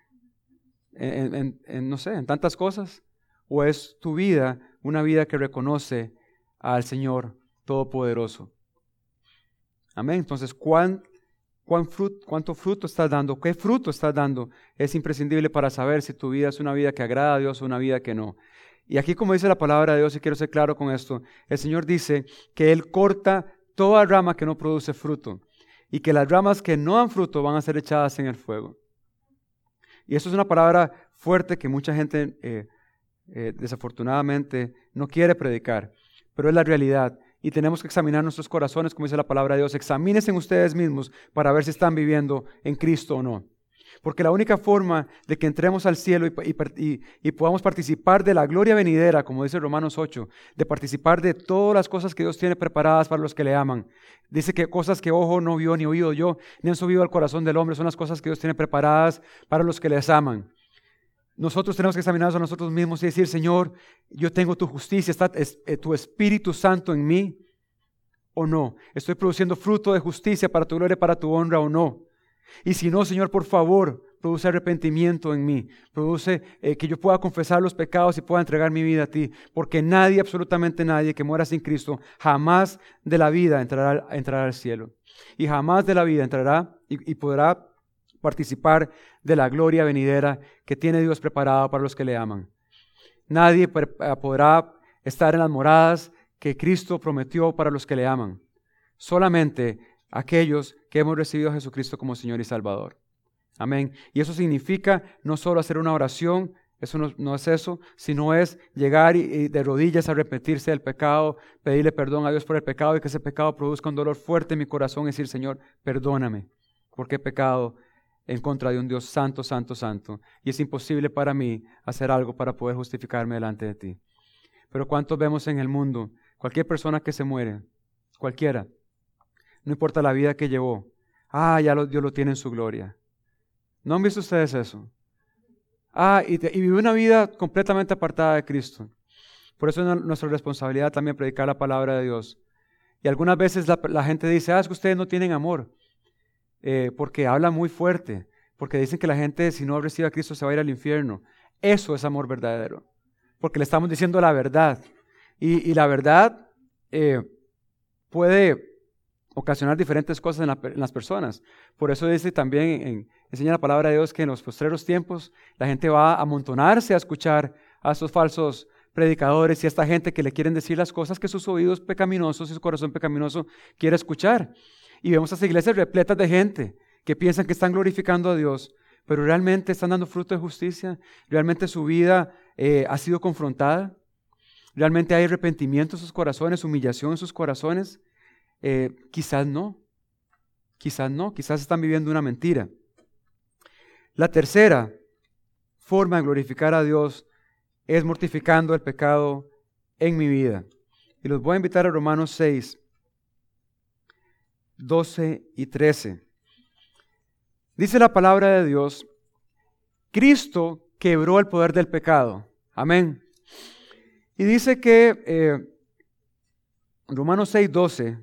no sé, en tantas cosas? ¿O es tu vida una vida que reconoce al Señor Todopoderoso? Amén. Entonces, ¿cuánto fruto estás dando? ¿Qué fruto estás dando? Es imprescindible para saber si tu vida es una vida que agrada a Dios o una vida que no. Y aquí, como dice la palabra de Dios, y quiero ser claro con esto, el Señor dice que Él corta toda rama que no produce fruto y que las ramas que no dan fruto van a ser echadas en el fuego. Y eso es una palabra fuerte que mucha gente desafortunadamente no quiere predicar, pero es la realidad. Y tenemos que examinar nuestros corazones, como dice la palabra de Dios. Examínense en ustedes mismos para ver si están viviendo en Cristo o no. Porque la única forma de que entremos al cielo y podamos participar de la gloria venidera, como dice Romanos 8, de participar de todas las cosas que Dios tiene preparadas para los que le aman. Dice que cosas que ojo no vio ni oído yo, ni han subido al corazón del hombre, son las cosas que Dios tiene preparadas para los que les aman. Nosotros tenemos que examinarnos a nosotros mismos y decir, Señor, yo tengo tu justicia, está tu Espíritu Santo en mí, ¿o no? ¿Estoy produciendo fruto de justicia para tu gloria, para tu honra o no? Y si no, Señor, por favor, produce arrepentimiento en mí, produce que yo pueda confesar los pecados y pueda entregar mi vida a ti, porque nadie, absolutamente nadie que muera sin Cristo, jamás de la vida entrará al cielo, y jamás de la vida entrará y podrá participar de la gloria venidera que tiene Dios preparada para los que le aman. Nadie podrá estar en las moradas que Cristo prometió para los que le aman, solamente aquellos que hemos recibido a Jesucristo como Señor y Salvador. Amén. Y eso significa no solo hacer una oración, eso no es eso, sino es llegar y de rodillas a arrepentirse del pecado, pedirle perdón a Dios por el pecado y que ese pecado produzca un dolor fuerte en mi corazón y decir, Señor, perdóname, porque he pecado en contra de un Dios santo, santo, santo. Y es imposible para mí hacer algo para poder justificarme delante de ti. Pero ¿cuántos vemos en el mundo? Cualquier persona que se muere, cualquiera, no importa la vida que llevó, Dios lo tiene en su gloria. ¿No han visto ustedes eso? Y vive una vida completamente apartada de Cristo. Por eso es nuestra responsabilidad también predicar la palabra de Dios. Y algunas veces la gente dice, es que ustedes no tienen amor, porque hablan muy fuerte, porque dicen que la gente si no recibe a Cristo se va a ir al infierno. Eso es amor verdadero, porque le estamos diciendo la verdad. Y la verdad puede ocasionar diferentes cosas en las personas. Por eso dice también, enseña la palabra de Dios que en los postreros tiempos la gente va a amontonarse a escuchar a estos falsos predicadores y a esta gente que le quieren decir las cosas que sus oídos pecaminosos y su corazón pecaminoso quiere escuchar. Y vemos a estas iglesias repletas de gente que piensan que están glorificando a Dios, pero realmente están dando fruto de justicia, realmente su vida ha sido confrontada, realmente hay arrepentimiento en sus corazones, humillación en sus corazones. Quizás no, quizás están viviendo una mentira. La tercera forma de glorificar a Dios es mortificando el pecado en mi vida. Y los voy a invitar a Romanos 6, 12 y 13. Dice la palabra de Dios, Cristo quebró el poder del pecado. Amén. Y dice que Romanos 6, 12,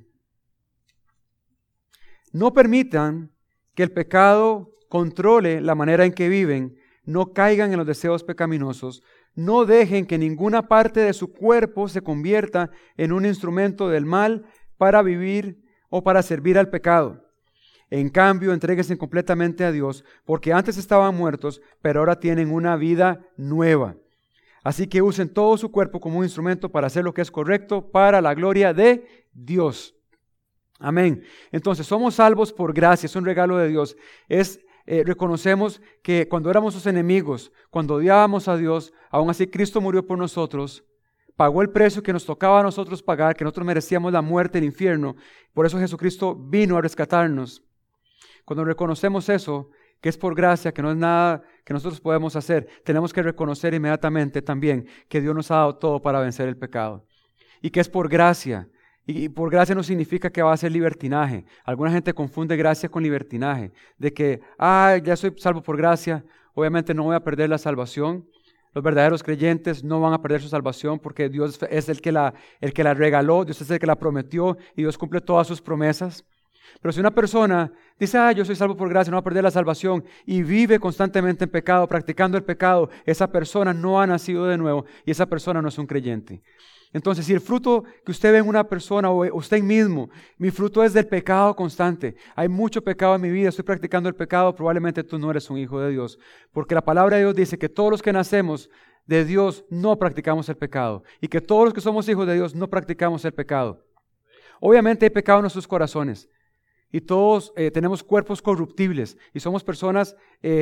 no permitan que el pecado controle la manera en que viven, no caigan en los deseos pecaminosos, no dejen que ninguna parte de su cuerpo se convierta en un instrumento del mal para vivir o para servir al pecado. En cambio, entréguense completamente a Dios, porque antes estaban muertos, pero ahora tienen una vida nueva. Así que usen todo su cuerpo como un instrumento para hacer lo que es correcto para la gloria de Dios. Amén. Entonces, somos salvos por gracia, es un regalo de Dios. Reconocemos que cuando éramos sus enemigos, cuando odiábamos a Dios, aún así Cristo murió por nosotros, pagó el precio que nos tocaba a nosotros pagar, que nosotros merecíamos la muerte, el infierno. Por eso Jesucristo vino a rescatarnos. Cuando reconocemos eso, que es por gracia, que no es nada que nosotros podemos hacer, tenemos que reconocer inmediatamente también que Dios nos ha dado todo para vencer el pecado. Y que es por gracia. Y por gracia no significa que va a ser libertinaje. Alguna gente confunde gracia con libertinaje. De que, ya soy salvo por gracia, obviamente no voy a perder la salvación. Los verdaderos creyentes no van a perder su salvación porque Dios es el que la regaló, Dios es el que la prometió y Dios cumple todas sus promesas. Pero si una persona dice, yo soy salvo por gracia, no va a perder la salvación y vive constantemente en pecado, practicando el pecado, esa persona no ha nacido de nuevo y esa persona no es un creyente. Entonces, si el fruto que usted ve en una persona o usted mismo, mi fruto es del pecado constante, hay mucho pecado en mi vida, estoy practicando el pecado, probablemente tú no eres un hijo de Dios. Porque la palabra de Dios dice que todos los que nacemos de Dios no practicamos el pecado y que todos los que somos hijos de Dios no practicamos el pecado. Obviamente hay pecado en nuestros corazones. Y todos tenemos cuerpos corruptibles y somos personas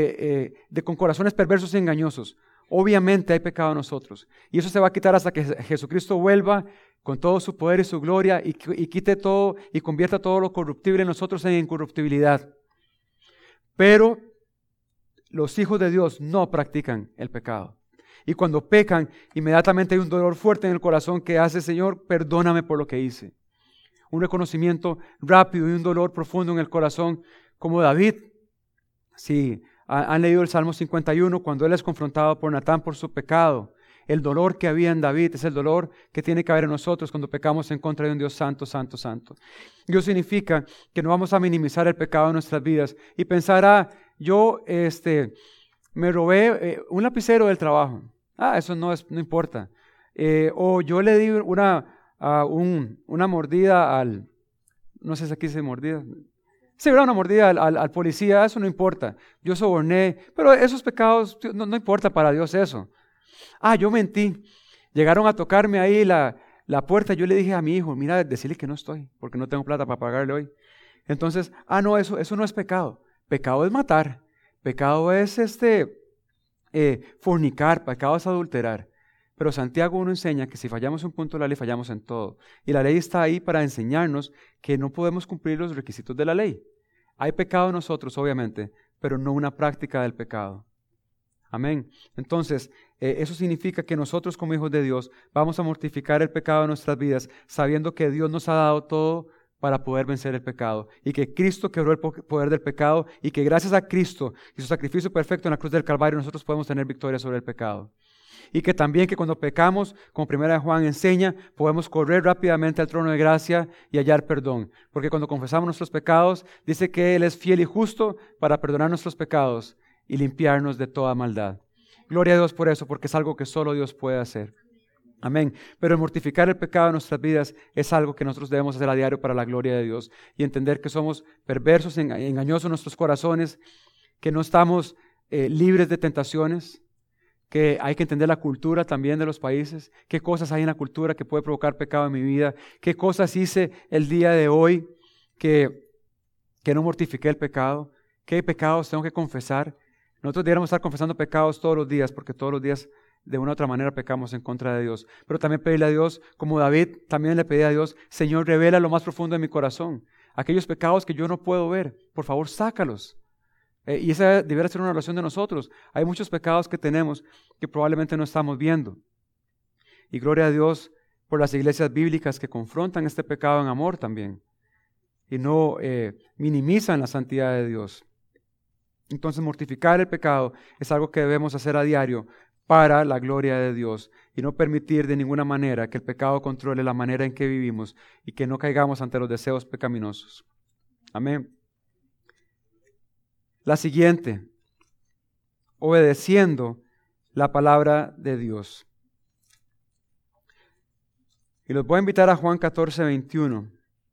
con corazones perversos y engañosos. Obviamente hay pecado en nosotros. Y eso se va a quitar hasta que Jesucristo vuelva con todo su poder y su gloria y quite todo y convierta todo lo corruptible en nosotros en incorruptibilidad. Pero los hijos de Dios no practican el pecado. Y cuando pecan, inmediatamente hay un dolor fuerte en el corazón que hace, Señor, perdóname por lo que hice. Un reconocimiento rápido y un dolor profundo en el corazón, como David. Si han leído el Salmo 51, cuando él es confrontado por Natán por su pecado, el dolor que había en David es el dolor que tiene que haber en nosotros cuando pecamos en contra de un Dios santo, santo, santo. Dios significa que no vamos a minimizar el pecado en nuestras vidas y pensar, yo me robé un lapicero del trabajo. Eso no importa. O yo le di una mordida no sé si aquí se mordida. Sí, una mordida al policía, eso no importa. Yo soborné, pero esos pecados no importa para Dios eso. Yo mentí. Llegaron a tocarme ahí la puerta. Yo le dije a mi hijo, mira, decirle que no estoy, porque no tengo plata para pagarle hoy. Entonces, no, eso no es pecado. Pecado es matar. Pecado es fornicar. Pecado es adulterar. Pero Santiago 1 enseña que si fallamos un punto de la ley, fallamos en todo. Y la ley está ahí para enseñarnos que no podemos cumplir los requisitos de la ley. Hay pecado en nosotros, obviamente, pero no una práctica del pecado. Amén. Entonces, eso significa que nosotros como hijos de Dios vamos a mortificar el pecado de nuestras vidas, sabiendo que Dios nos ha dado todo para poder vencer el pecado. Y que Cristo quebró el poder del pecado y que gracias a Cristo y su sacrificio perfecto en la cruz del Calvario, nosotros podemos tener victoria sobre el pecado. Y que también que cuando pecamos, como 1 Juan enseña, podemos correr rápidamente al trono de gracia y hallar perdón. Porque cuando confesamos nuestros pecados, dice que Él es fiel y justo para perdonar nuestros pecados y limpiarnos de toda maldad. Gloria a Dios por eso, porque es algo que solo Dios puede hacer. Amén. Pero el mortificar el pecado en nuestras vidas es algo que nosotros debemos hacer a diario para la gloria de Dios y entender que somos perversos, engañosos en nuestros corazones, que no estamos libres de tentaciones, que hay que entender la cultura también de los países, qué cosas hay en la cultura que puede provocar pecado en mi vida, qué cosas hice el día de hoy que no mortifiqué el pecado, qué pecados tengo que confesar. Nosotros deberíamos estar confesando pecados todos los días, porque todos los días de una u otra manera pecamos en contra de Dios. Pero también pedirle a Dios, como David también le pedía a Dios, Señor, revela lo más profundo de mi corazón. Aquellos pecados que yo no puedo ver, por favor, sácalos. Y esa debería ser una oración de nosotros. Hay muchos pecados que tenemos que probablemente no estamos viendo. Y gloria a Dios por las iglesias bíblicas que confrontan este pecado en amor también. Y no minimizan la santidad de Dios. Entonces, mortificar el pecado es algo que debemos hacer a diario para la gloria de Dios y no permitir de ninguna manera que el pecado controle la manera en que vivimos y que no caigamos ante los deseos pecaminosos. Amén. La siguiente, obedeciendo la palabra de Dios. Y los voy a invitar a Juan 14, 21.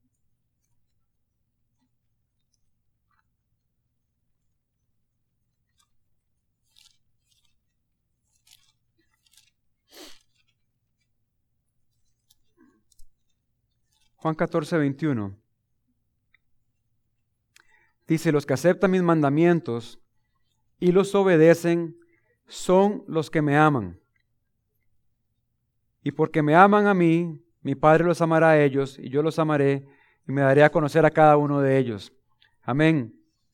Juan 14, 21. Dice, los que aceptan mis mandamientos y los obedecen son los que me aman. Y porque me aman a mí, mi Padre los amará a ellos y yo los amaré y me daré a conocer a cada uno de ellos. Amén.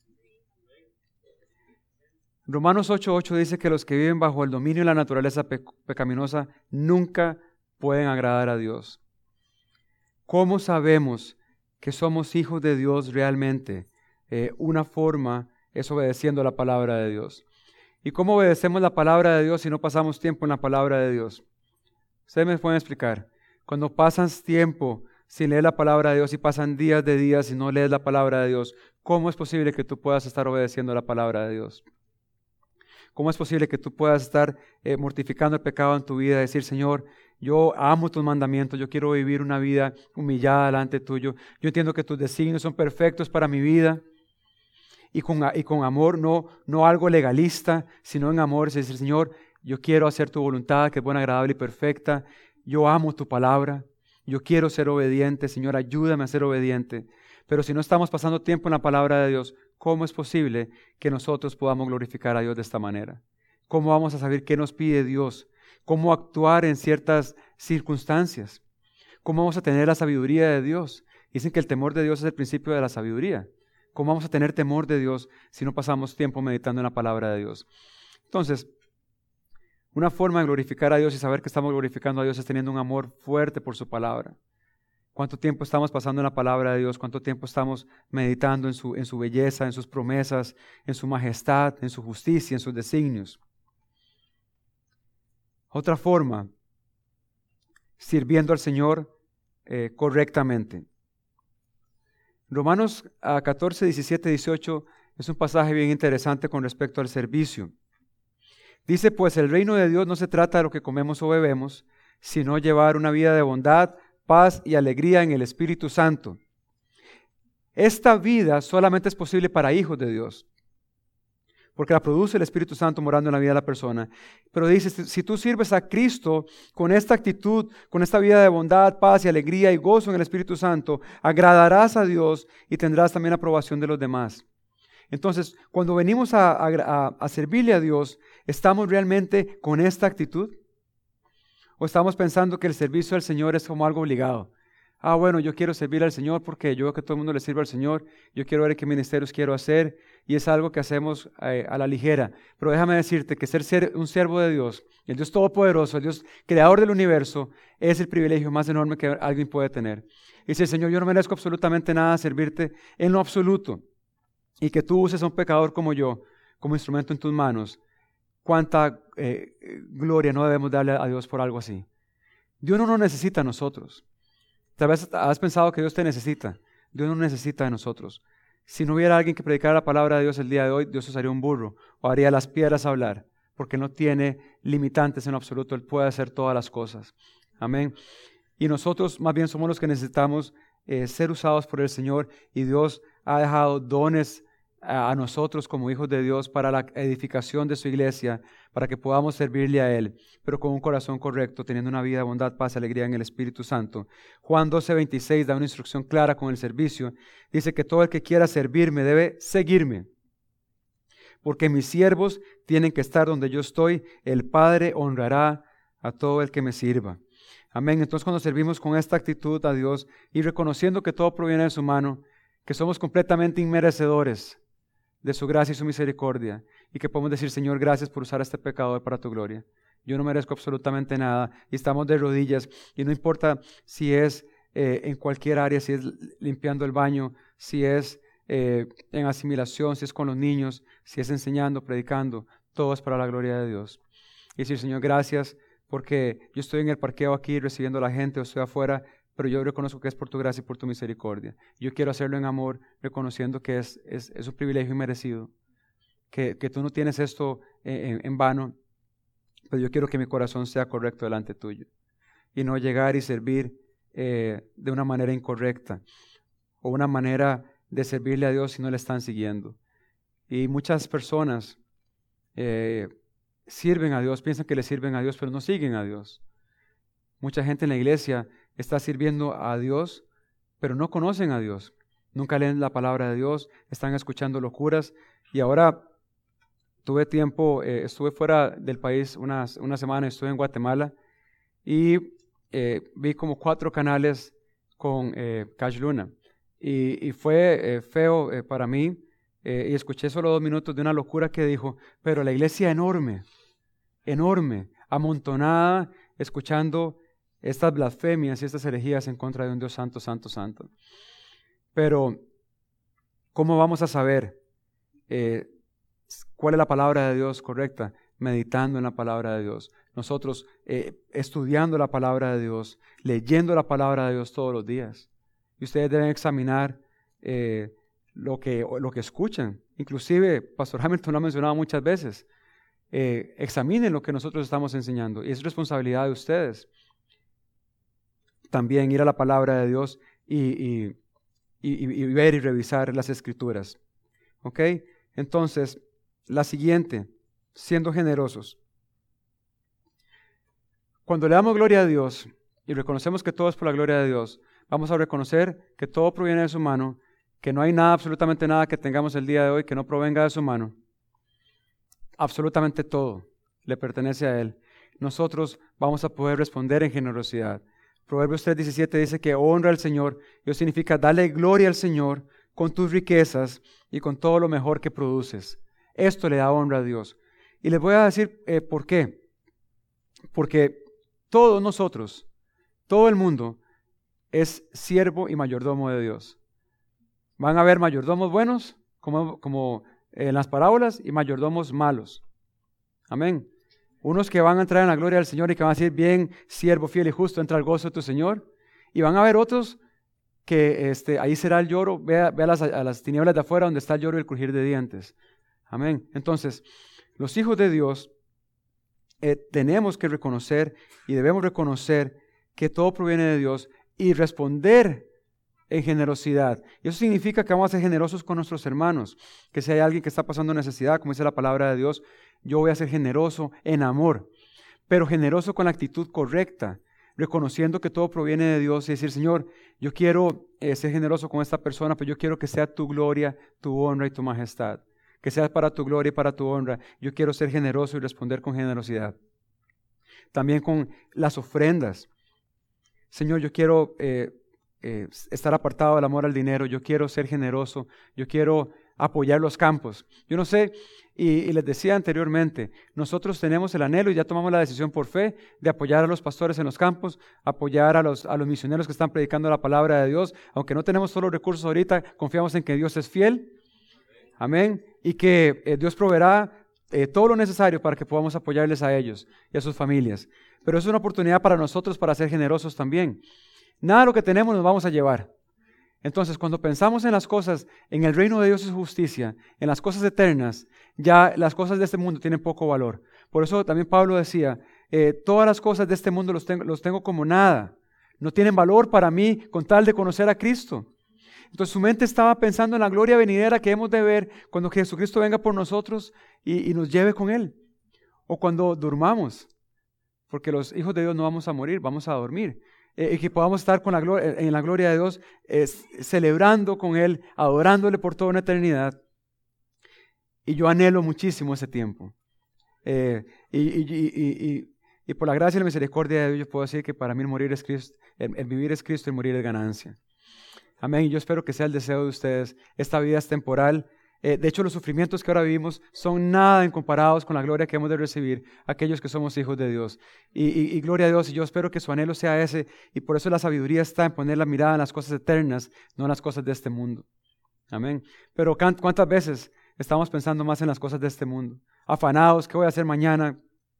Romanos 8:8 dice que los que viven bajo el dominio de la naturaleza pecaminosa nunca pueden agradar a Dios. ¿Cómo sabemos que somos hijos de Dios realmente? Una forma es obedeciendo la palabra de Dios. ¿Y cómo obedecemos la palabra de Dios si no pasamos tiempo en la palabra de Dios? Ustedes me pueden explicar. Cuando pasas tiempo sin leer la palabra de Dios y pasan días de días y no lees la palabra de Dios, ¿cómo es posible que tú puedas estar obedeciendo la palabra de Dios? ¿Cómo es posible que tú puedas estar mortificando el pecado en tu vida y decir, Señor, yo amo tus mandamientos, yo quiero vivir una vida humillada delante tuyo, yo entiendo que tus designios son perfectos para mi vida? Y con amor, no algo legalista, sino en amor, es decir, Señor, yo quiero hacer tu voluntad, que es buena, agradable y perfecta. Yo amo tu palabra. Yo quiero ser obediente. Señor, ayúdame a ser obediente. Pero si no estamos pasando tiempo en la palabra de Dios, ¿cómo es posible que nosotros podamos glorificar a Dios de esta manera? ¿Cómo vamos a saber qué nos pide Dios? ¿Cómo actuar en ciertas circunstancias? ¿Cómo vamos a tener la sabiduría de Dios? Dicen que el temor de Dios es el principio de la sabiduría. ¿Cómo vamos a tener temor de Dios si no pasamos tiempo meditando en la palabra de Dios? Entonces, una forma de glorificar a Dios y saber que estamos glorificando a Dios es teniendo un amor fuerte por su palabra. ¿Cuánto tiempo estamos pasando en la palabra de Dios? ¿Cuánto tiempo estamos meditando en su belleza, en sus promesas, en su majestad, en su justicia, en sus designios? Otra forma, sirviendo al Señor correctamente. Romanos 14, 17, 18 es un pasaje bien interesante con respecto al servicio. Dice, pues el reino de Dios no se trata de lo que comemos o bebemos, sino llevar una vida de bondad, paz y alegría en el Espíritu Santo. Esta vida solamente es posible para hijos de Dios, porque la produce el Espíritu Santo morando en la vida de la persona. Pero dice, si tú sirves a Cristo con esta actitud, con esta vida de bondad, paz y alegría y gozo en el Espíritu Santo, agradarás a Dios y tendrás también la aprobación de los demás. Entonces, cuando venimos a servirle a Dios, ¿estamos realmente con esta actitud? ¿O estamos pensando que el servicio al Señor es como algo obligado? Bueno, yo quiero servir al Señor porque yo veo que todo el mundo le sirve al Señor, yo quiero ver qué ministerios quiero hacer, y es algo que hacemos a la ligera. Pero déjame decirte que ser un siervo de Dios, el Dios Todopoderoso, el Dios Creador del universo, es el privilegio más enorme que alguien puede tener. Y si el Señor, yo no merezco absolutamente nada servirte en lo absoluto, y que tú uses a un pecador como yo, como instrumento en tus manos, ¿cuánta gloria no debemos darle a Dios por algo así? Dios no nos necesita a nosotros. Tal vez has pensado que Dios te necesita. Dios no necesita de nosotros. Si no hubiera alguien que predicara la palabra de Dios el día de hoy, Dios usaría un burro o haría las piedras hablar, porque no tiene limitantes en lo absoluto. Él puede hacer todas las cosas. Amén. Y nosotros más bien somos los que necesitamos ser usados por el Señor, y Dios ha dejado dones a nosotros como hijos de Dios para la edificación de su iglesia, para que podamos servirle a Él, pero con un corazón correcto, teniendo una vida de bondad, paz, alegría en el Espíritu Santo. Juan 12:26 da una instrucción clara con el servicio. Dice que todo el que quiera servirme debe seguirme, porque mis siervos tienen que estar donde yo estoy. El Padre honrará a todo el que me sirva. Amén. Entonces, cuando servimos con esta actitud a Dios y reconociendo que todo proviene de su mano, que somos completamente inmerecedores de su gracia y su misericordia, y que podemos decir: Señor, gracias por usar a este pecador para tu gloria. Yo no merezco absolutamente nada, y estamos de rodillas, y no importa si es en cualquier área, si es limpiando el baño, si es en asimilación, si es con los niños, si es enseñando, predicando, todo es para la gloria de Dios. Y decir: Señor, gracias, porque yo estoy en el parqueo aquí recibiendo a la gente, o estoy afuera, pero yo reconozco que es por tu gracia y por tu misericordia. Yo quiero hacerlo en amor, reconociendo que es un privilegio inmerecido, que tú no tienes esto en vano, pero yo quiero que mi corazón sea correcto delante tuyo, y no llegar y servir de una manera incorrecta, o una manera de servirle a Dios si no le están siguiendo. Y muchas personas sirven a Dios, piensan que le sirven a Dios, pero no siguen a Dios. Mucha gente en la iglesia está sirviendo a Dios, pero no conocen a Dios. Nunca leen la palabra de Dios, están escuchando locuras. Y ahora tuve tiempo, estuve fuera del país una semana, estuve en Guatemala, y vi como 4 canales con Cash Luna. Y fue feo para mí, y escuché solo 2 minutos de una locura que dijo, pero la iglesia enorme, amontonada, escuchando estas blasfemias y estas herejías en contra de un Dios santo, santo, santo. Pero, ¿cómo vamos a saber cuál es la palabra de Dios correcta? Meditando en la palabra de Dios. Nosotros estudiando la palabra de Dios, leyendo la palabra de Dios todos los días. Y ustedes deben examinar lo que escuchan. Inclusive, Pastor Hamilton lo ha mencionado muchas veces. Examinen lo que nosotros estamos enseñando, y es responsabilidad de ustedes. También ir a la palabra de Dios y ver y revisar las Escrituras. ¿Ok? Entonces, la siguiente, siendo generosos. Cuando le damos gloria a Dios y reconocemos que todo es por la gloria de Dios, vamos a reconocer que todo proviene de su mano, que no hay nada, absolutamente nada que tengamos el día de hoy que no provenga de su mano. Absolutamente todo le pertenece a Él. Nosotros vamos a poder responder en generosidad. Proverbios 3:17 dice que honra al Señor. Eso significa darle gloria al Señor con tus riquezas y con todo lo mejor que produces. Esto le da honra a Dios. Y les voy a decir por qué. Porque todos nosotros, todo el mundo, es siervo y mayordomo de Dios. Van a haber mayordomos buenos, como en las parábolas, y mayordomos malos. Amén. Unos que van a entrar en la gloria del Señor y que van a decir: bien, siervo fiel y justo, entra al gozo de tu Señor. Y van a haber otros que ahí será el lloro, ve a las tinieblas de afuera donde está el lloro y el crujir de dientes. Amén. Entonces, los hijos de Dios tenemos que reconocer y debemos reconocer que todo proviene de Dios y responder en generosidad. Y eso significa que vamos a ser generosos con nuestros hermanos, que si hay alguien que está pasando necesidad, como dice la palabra de Dios, yo voy a ser generoso en amor, pero generoso con la actitud correcta, reconociendo que todo proviene de Dios y decir: Señor, yo quiero ser generoso con esta persona, pero yo quiero que sea tu gloria, tu honra y tu majestad, que sea para tu gloria y para tu honra. Yo quiero ser generoso y responder con generosidad. También con las ofrendas. Señor, yo quiero estar apartado del amor al dinero, yo quiero ser generoso, yo quiero apoyar los campos. Yo no sé, y les decía anteriormente, nosotros tenemos el anhelo y ya tomamos la decisión por fe de apoyar a los pastores en los campos, apoyar a los misioneros que están predicando la palabra de Dios. Aunque no tenemos todos los recursos ahorita, confiamos en que Dios es fiel. Amén. Y que Dios proveerá todo lo necesario para que podamos apoyarles a ellos y a sus familias. Pero es una oportunidad para nosotros para ser generosos también. Nada de lo que tenemos nos vamos a llevar. Entonces, cuando pensamos en las cosas, en el reino de Dios y su justicia, en las cosas eternas, ya las cosas de este mundo tienen poco valor. Por eso también Pablo decía, todas las cosas de este mundo los tengo como nada. No tienen valor para mí con tal de conocer a Cristo. Entonces su mente estaba pensando en la gloria venidera que hemos de ver cuando Jesucristo venga por nosotros y nos lleve con Él. O cuando durmamos, porque los hijos de Dios no vamos a morir, vamos a dormir. Y que podamos estar en la gloria de Dios, celebrando con Él, adorándole por toda una eternidad. Y yo anhelo muchísimo ese tiempo. Y por la gracia y la misericordia de Dios, yo puedo decir que para mí el morir es Cristo, el vivir es Cristo y el morir es ganancia. Amén. Y yo espero que sea el deseo de ustedes. Esta vida es temporal. De hecho, los sufrimientos que ahora vivimos son nada comparados con la gloria que hemos de recibir aquellos que somos hijos de Dios. Y gloria a Dios, y yo espero que su anhelo sea ese, y por eso la sabiduría está en poner la mirada en las cosas eternas, no en las cosas de este mundo. Amén. Pero ¿cuántas veces estamos pensando más en las cosas de este mundo? Afanados, ¿qué voy a hacer mañana?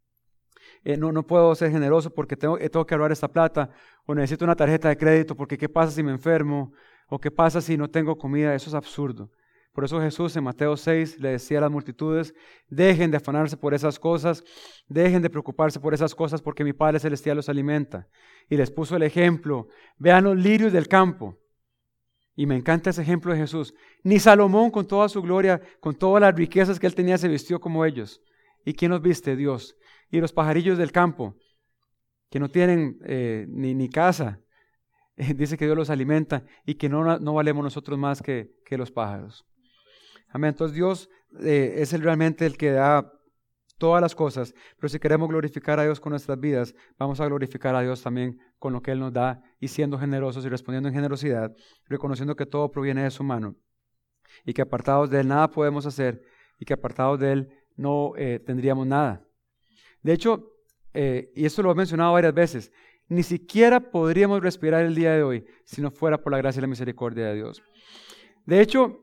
No puedo ser generoso porque tengo que ahorrar esta plata, o necesito una tarjeta de crédito porque ¿qué pasa si me enfermo? ¿O qué pasa si no tengo comida? Eso es absurdo. Por eso Jesús en Mateo 6 le decía a las multitudes, dejen de afanarse por esas cosas, dejen de preocuparse por esas cosas porque mi Padre Celestial los alimenta. Y les puso el ejemplo, vean los lirios del campo. Y me encanta ese ejemplo de Jesús. Ni Salomón con toda su gloria, con todas las riquezas que él tenía, se vistió como ellos. ¿Y quién los viste? Dios. Y los pajarillos del campo, que no tienen ni casa, dice que Dios los alimenta y que no valemos nosotros más que los pájaros. Amén. Entonces Dios es realmente el que da todas las cosas, pero si queremos glorificar a Dios con nuestras vidas, vamos a glorificar a Dios también con lo que Él nos da y siendo generosos y respondiendo en generosidad, reconociendo que todo proviene de su mano y que apartados de Él nada podemos hacer y que apartados de Él no tendríamos nada. De hecho, y esto lo he mencionado varias veces, ni siquiera podríamos respirar el día de hoy si no fuera por la gracia y la misericordia de Dios. De hecho,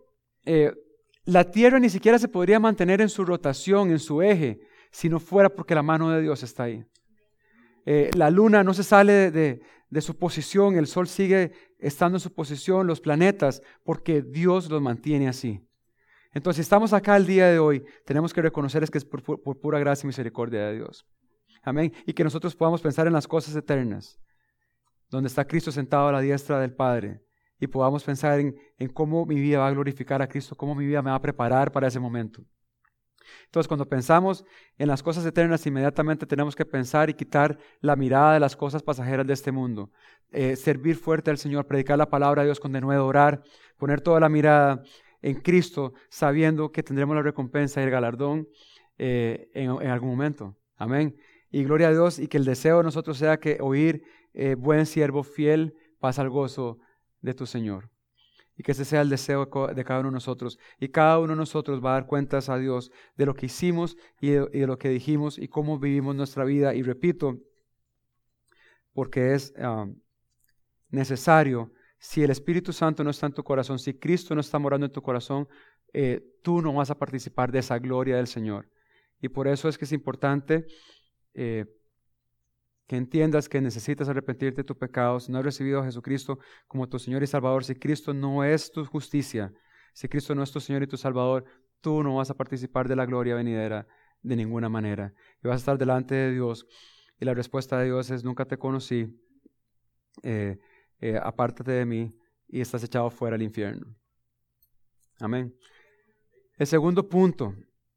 la tierra ni siquiera se podría mantener en su rotación, en su eje, si no fuera porque la mano de Dios está ahí. La luna no se sale de su posición, el sol sigue estando en su posición, los planetas, porque Dios los mantiene así. Entonces, si estamos acá el día de hoy, tenemos que reconocer que es por pura gracia y misericordia de Dios. Amén. Y que nosotros podamos pensar en las cosas eternas, donde está Cristo sentado a la diestra del Padre, y podamos pensar en cómo mi vida va a glorificar a Cristo, cómo mi vida me va a preparar para ese momento. Entonces, cuando pensamos en las cosas eternas, inmediatamente tenemos que pensar y quitar la mirada de las cosas pasajeras de este mundo. Servir fuerte al Señor, predicar la palabra de Dios con denuedo, orar, poner toda la mirada en Cristo, sabiendo que tendremos la recompensa y el galardón en algún momento. Amén. Y gloria a Dios, y que el deseo de nosotros sea que oír, buen siervo fiel, pasa al gozo de tu Señor. Y que ese sea el deseo de cada uno de nosotros. Y cada uno de nosotros va a dar cuentas a Dios de lo que hicimos y de lo que dijimos y cómo vivimos nuestra vida. Y repito, porque es necesario, si el Espíritu Santo no está en tu corazón, si Cristo no está morando en tu corazón, tú no vas a participar de esa gloria del Señor. Y por eso es que es importante que entiendas que necesitas arrepentirte de tus pecados. Si no has recibido a Jesucristo como tu Señor y Salvador, si Cristo no es tu justicia, si Cristo no es tu Señor y tu Salvador, tú no vas a participar de la gloria venidera de ninguna manera. Y vas a estar delante de Dios y la respuesta de Dios es: nunca te conocí, apártate de mí, y estás echado fuera al infierno. Amén. El segundo punto,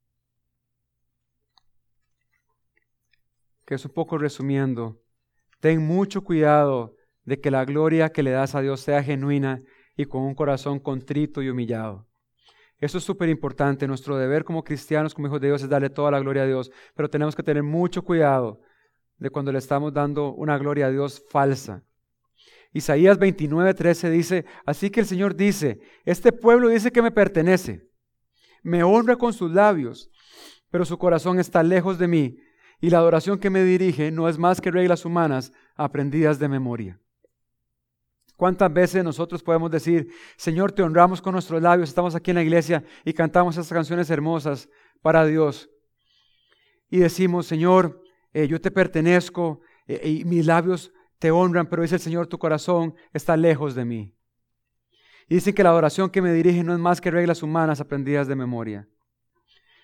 que es un poco resumiendo, ten mucho cuidado de que la gloria que le das a Dios sea genuina y con un corazón contrito y humillado. Eso es súper importante. Nuestro deber como cristianos, como hijos de Dios, es darle toda la gloria a Dios, pero tenemos que tener mucho cuidado de cuando le estamos dando una gloria a Dios falsa. Isaías 29:13 dice: así que el Señor dice, este pueblo dice que me pertenece, me honra con sus labios, pero su corazón está lejos de mí, y la adoración que me dirige no es más que reglas humanas aprendidas de memoria. ¿Cuántas veces nosotros podemos decir: Señor, te honramos con nuestros labios, estamos aquí en la iglesia y cantamos estas canciones hermosas para Dios? Y decimos: Señor, yo te pertenezco y mis labios te honran, pero dice el Señor, tu corazón está lejos de mí. Y dicen que la adoración que me dirige no es más que reglas humanas aprendidas de memoria.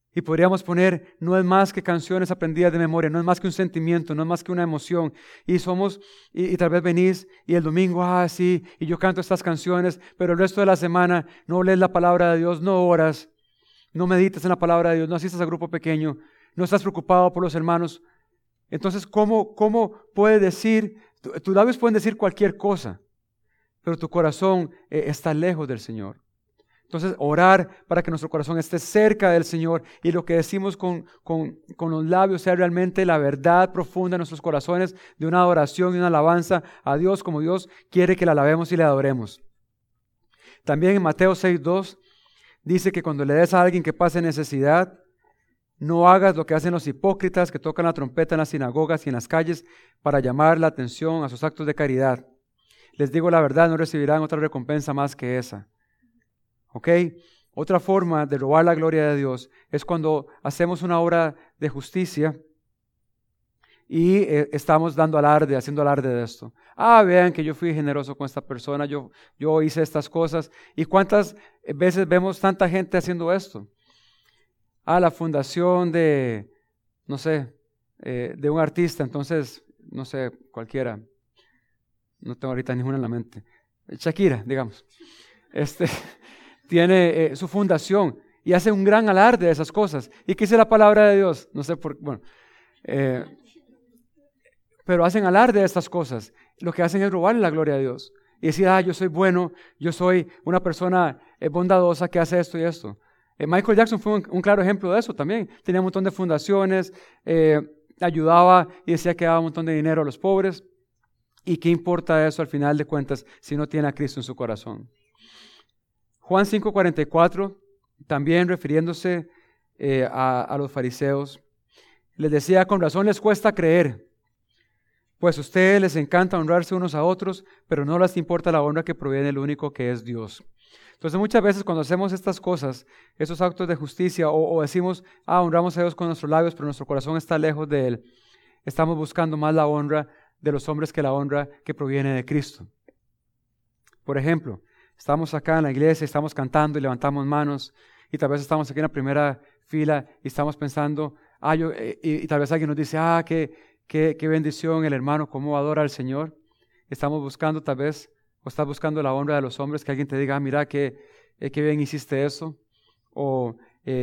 Y podríamos poner, no es más que canciones aprendidas de memoria, no es más que un sentimiento, no es más que una emoción. Y tal vez venís y el domingo, sí, y yo canto estas canciones, pero el resto de la semana no lees la palabra de Dios, no oras, no meditas en la palabra de Dios, no asistes a grupo pequeño, no estás preocupado por los hermanos. Entonces, ¿cómo puedes decir? Tus labios pueden decir cualquier cosa, pero tu corazón está lejos del Señor. Entonces, orar para que nuestro corazón esté cerca del Señor y lo que decimos con los labios sea realmente la verdad profunda en nuestros corazones de una adoración y una alabanza a Dios como Dios quiere que la alabemos y le adoremos. También en Mateo 6:2 dice que cuando le des a alguien que pase necesidad, no hagas lo que hacen los hipócritas que tocan la trompeta en las sinagogas y en las calles para llamar la atención a sus actos de caridad. Les digo la verdad, no recibirán otra recompensa más que esa. ¿Ok? Otra forma de robar la gloria de Dios es cuando hacemos una obra de justicia y estamos dando alarde, haciendo alarde de esto. Vean que yo fui generoso con esta persona, yo hice estas cosas. ¿Y cuántas veces vemos tanta gente haciendo esto? La fundación de, no sé, de un artista, entonces, no sé, cualquiera. No tengo ahorita ninguna en la mente. Shakira, digamos. Tiene su fundación y hace un gran alarde de esas cosas. ¿Y qué dice la palabra de Dios? No sé por qué, pero hacen alarde de estas cosas. Lo que hacen es robarle la gloria a Dios. Y decir, yo soy bueno, yo soy una persona bondadosa que hace esto y esto. Michael Jackson fue un claro ejemplo de eso también. Tenía un montón de fundaciones, ayudaba y decía que daba un montón de dinero a los pobres. ¿Y qué importa eso al final de cuentas si no tiene a Cristo en su corazón? Juan 5:44, también refiriéndose a los fariseos, les decía, con razón les cuesta creer, pues a ustedes les encanta honrarse unos a otros, pero no les importa la honra que proviene del único que es Dios. Entonces muchas veces cuando hacemos estas cosas, esos actos de justicia, o decimos, honramos a Dios con nuestros labios, pero nuestro corazón está lejos de Él, estamos buscando más la honra de los hombres que la honra que proviene de Cristo. Por ejemplo, estamos acá en la iglesia, estamos cantando y levantamos manos, y tal vez estamos aquí en la primera fila y estamos pensando, y tal vez alguien nos dice, qué bendición el hermano, cómo adora al Señor. Estamos buscando tal vez, o estás buscando la honra de los hombres, que alguien te diga, mira, qué bien hiciste eso, o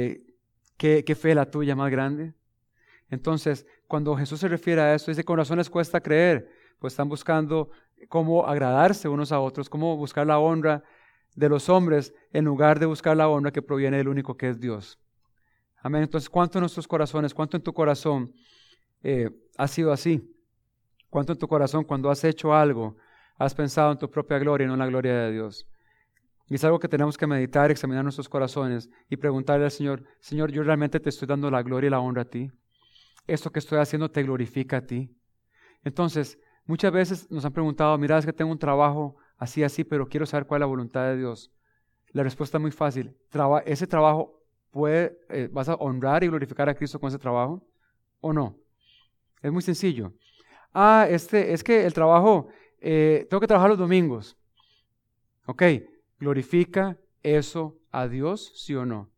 qué fe la tuya más grande. Entonces, cuando Jesús se refiere a eso, dice, con razón les cuesta creer, pues están buscando cómo agradarse unos a otros, cómo buscar la honra de los hombres en lugar de buscar la honra que proviene del único que es Dios. Amén. Entonces, ¿cuánto en nuestros corazones, cuánto en tu corazón ha sido así? ¿Cuánto en tu corazón cuando has hecho algo, has pensado en tu propia gloria y no en la gloria de Dios? Y es algo que tenemos que meditar, examinar nuestros corazones y preguntarle al Señor, Señor, yo realmente te estoy dando la gloria y la honra a ti. ¿Esto que estoy haciendo te glorifica a ti? Entonces, muchas veces nos han preguntado, mira, es que tengo un trabajo así, pero quiero saber cuál es la voluntad de Dios. La respuesta es muy fácil. ¿Ese trabajo vas a honrar y glorificar a Cristo con ese trabajo o no? Es muy sencillo. Es que el trabajo, tengo que trabajar los domingos. Ok, ¿glorifica eso a Dios, sí o no?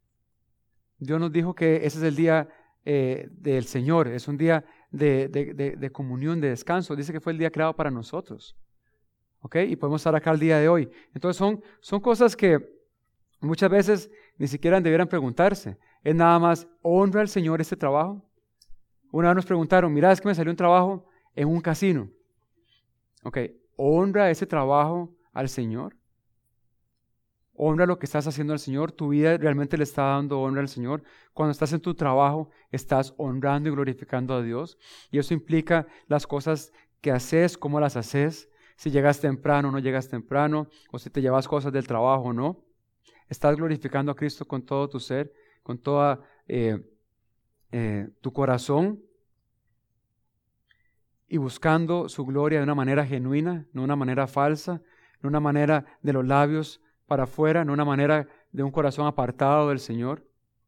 Dios nos dijo que ese es el día del Señor, es un día de comunión, de descanso. Dice que fue el día creado para nosotros. ¿Ok? Y podemos estar acá el día de hoy. Entonces son cosas que muchas veces ni siquiera debieran preguntarse. Es nada más, ¿honra al Señor este trabajo? Una vez nos preguntaron, mira, es que me salió un trabajo en un casino. ¿Ok? ¿Honra ese trabajo al Señor? ¿Honra lo que estás haciendo al Señor? ¿Tu vida realmente le está dando honra al Señor? Cuando estás en tu trabajo, estás honrando y glorificando a Dios. Y eso implica las cosas que haces, cómo las haces, si llegas temprano o no llegas temprano, o si te llevas cosas del trabajo o no. Estás glorificando a Cristo con todo tu ser, con toda tu corazón, y buscando su gloria de una manera genuina, no de una manera falsa, no de una manera de los labios para afuera, no de una manera de un corazón apartado del Señor.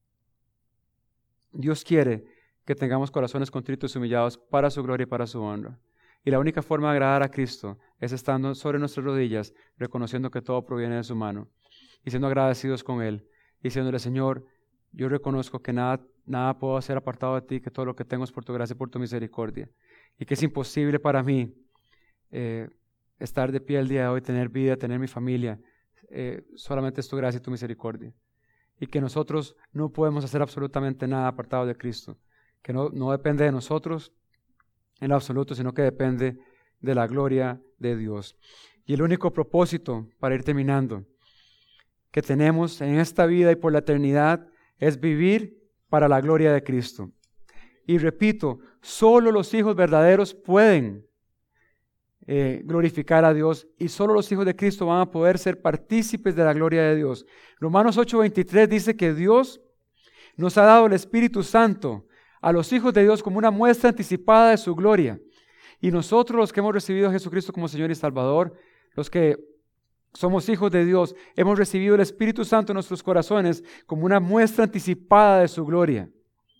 Dios quiere que tengamos corazones contritos y humillados para su gloria y para su honra. Y la única forma de agradar a Cristo es estando sobre nuestras rodillas, reconociendo que todo proviene de su mano, y siendo agradecidos con Él, diciéndole, Señor, yo reconozco que nada puedo hacer apartado de ti, que todo lo que tengo es por tu gracia y por tu misericordia, y que es imposible para mí estar de pie el día de hoy, tener vida, tener mi familia, solamente es tu gracia y tu misericordia, y que nosotros no podemos hacer absolutamente nada apartado de Cristo, que no depende de nosotros en lo absoluto, sino que depende de la gloria de Dios. Y el único propósito, para ir terminando, que tenemos en esta vida y por la eternidad es vivir para la gloria de Cristo. Y repito, solo los hijos verdaderos pueden glorificar a Dios, y solo los hijos de Cristo van a poder ser partícipes de la gloria de Dios. Romanos 8:23 dice que Dios nos ha dado el Espíritu Santo a los hijos de Dios como una muestra anticipada de su gloria. Y nosotros, los que hemos recibido a Jesucristo como Señor y Salvador, los que somos hijos de Dios, hemos recibido el Espíritu Santo en nuestros corazones como una muestra anticipada de su gloria.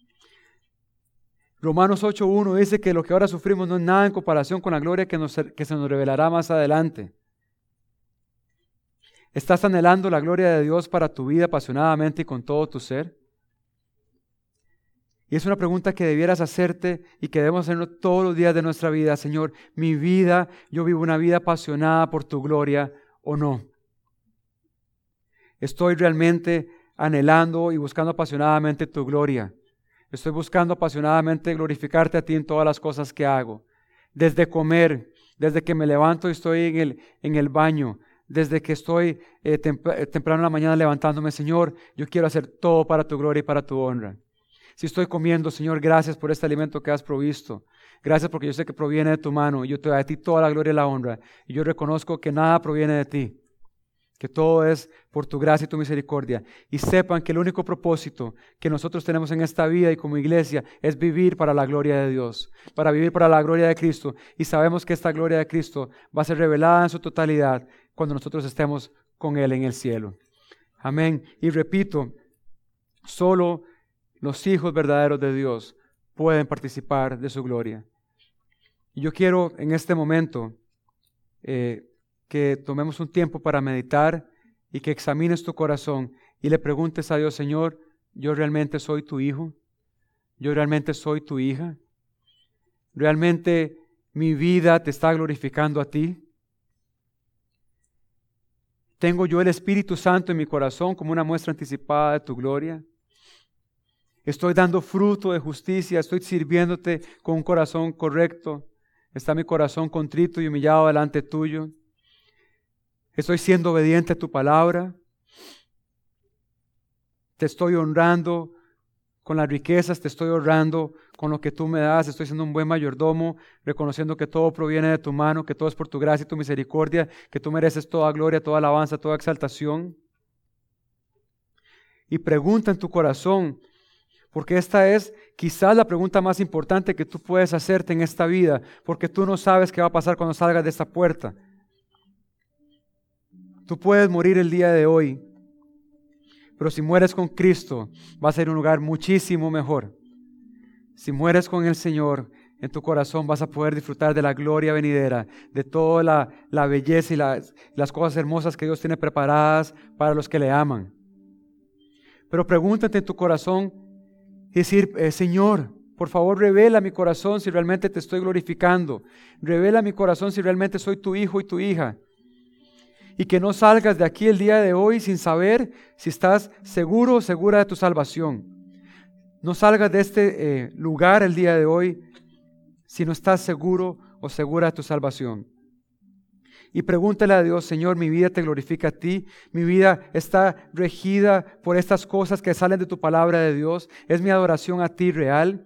Romanos 8:1 dice que lo que ahora sufrimos no es nada en comparación con la gloria que se nos revelará más adelante. ¿Estás anhelando la gloria de Dios para tu vida apasionadamente y con todo tu ser? Y es una pregunta que debieras hacerte y que debemos hacernos todos los días de nuestra vida. Señor, mi vida, yo vivo una vida apasionada por tu gloria o no. Estoy realmente anhelando y buscando apasionadamente tu gloria. Estoy buscando apasionadamente glorificarte a ti en todas las cosas que hago. Desde comer, desde que me levanto y estoy en el baño, desde que estoy temprano en la mañana levantándome, Señor, yo quiero hacer todo para tu gloria y para tu honra. Si estoy comiendo, Señor, gracias por este alimento que has provisto. Gracias porque yo sé que proviene de tu mano. Yo te doy a ti toda la gloria y la honra. Y yo reconozco que nada proviene de ti, que todo es por tu gracia y tu misericordia. Y sepan que el único propósito que nosotros tenemos en esta vida y como iglesia es vivir para la gloria de Dios, para vivir para la gloria de Cristo. Y sabemos que esta gloria de Cristo va a ser revelada en su totalidad cuando nosotros estemos con Él en el cielo. Amén. Y repito, solo los hijos verdaderos de Dios pueden participar de su gloria. Y yo quiero en este momento que tomemos un tiempo para meditar y que examines tu corazón y le preguntes a Dios, Señor, ¿yo realmente soy tu hijo? ¿Yo realmente soy tu hija? ¿Realmente mi vida te está glorificando a ti? ¿Tengo yo el Espíritu Santo en mi corazón como una muestra anticipada de tu gloria? ¿Estoy dando fruto de justicia? ¿Estoy sirviéndote con un corazón correcto? ¿Está mi corazón contrito y humillado delante tuyo? ¿Estoy siendo obediente a tu palabra? ¿Te estoy honrando con las riquezas? ¿Te estoy honrando con lo que tú me das? ¿Estoy siendo un buen mayordomo, reconociendo que todo proviene de tu mano, que todo es por tu gracia y tu misericordia, que tú mereces toda gloria, toda alabanza, toda exaltación? Y pregunta en tu corazón, porque esta es quizás la pregunta más importante que tú puedes hacerte en esta vida, porque tú no sabes qué va a pasar cuando salgas de esta puerta. Tú puedes morir el día de hoy, pero si mueres con Cristo, vas a ir a un lugar muchísimo mejor. Si mueres con el Señor, en tu corazón vas a poder disfrutar de la gloria venidera, de toda la belleza y las cosas hermosas que Dios tiene preparadas para los que le aman. Pero pregúntate en tu corazón y decir, Señor, por favor revela mi corazón si realmente te estoy glorificando. Revela mi corazón si realmente soy tu hijo y tu hija. Y que no salgas de aquí el día de hoy sin saber si estás seguro o segura de tu salvación. No salgas de este lugar el día de hoy si no estás seguro o segura de tu salvación. Y pregúntale a Dios, Señor, mi vida te glorifica a ti, mi vida está regida por estas cosas que salen de tu palabra de Dios, ¿es mi adoración a ti real?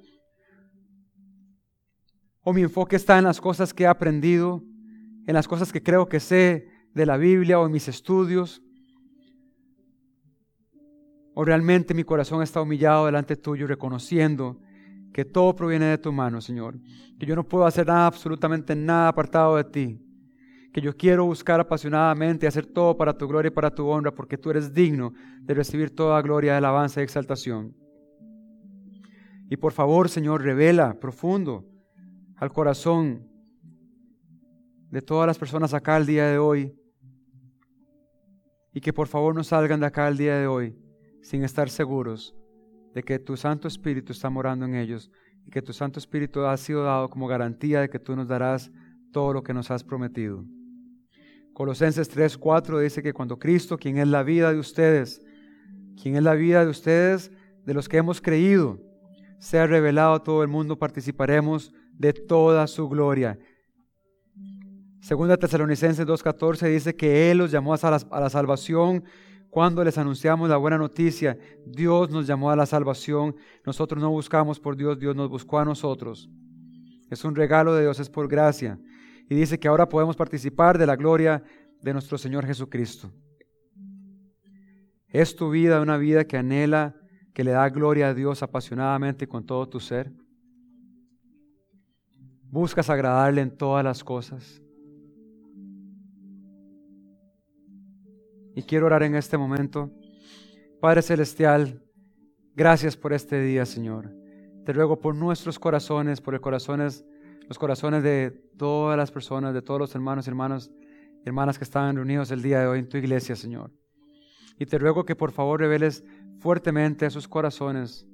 ¿O mi enfoque está en las cosas que he aprendido, en las cosas que creo que sé de la Biblia o en mis estudios? ¿O realmente mi corazón está humillado delante tuyo, reconociendo que todo proviene de tu mano, Señor? Que yo no puedo hacer nada, absolutamente nada apartado de ti. Que yo quiero buscar apasionadamente y hacer todo para tu gloria y para tu honra, porque tú eres digno de recibir toda gloria, alabanza y exaltación. Y por favor, Señor, revela profundo al corazón de todas las personas acá el día de hoy, y que por favor no salgan de acá el día de hoy sin estar seguros de que tu Santo Espíritu está morando en ellos y que tu Santo Espíritu ha sido dado como garantía de que tú nos darás todo lo que nos has prometido. Colosenses 3:4 dice que cuando Cristo, quien es la vida de ustedes, de los que hemos creído, sea revelado a todo el mundo, participaremos de toda su gloria. Segunda Tesalonicenses 2:14 dice que Él los llamó a la salvación cuando les anunciamos la buena noticia. Dios nos llamó a la salvación. Nosotros no buscamos por Dios, Dios nos buscó a nosotros. Es un regalo de Dios, es por gracia. Y dice que ahora podemos participar de la gloria de nuestro Señor Jesucristo. ¿Es tu vida una vida que anhela, que le da gloria a Dios apasionadamente y con todo tu ser? ¿Buscas agradarle en todas las cosas? Y quiero orar en este momento. Padre Celestial, gracias por este día, Señor. Te ruego por nuestros corazones, por los corazones de todas las personas, de todos los hermanos y hermanas que estaban reunidos el día de hoy en tu iglesia, Señor. Y te ruego que por favor reveles fuertemente a sus corazones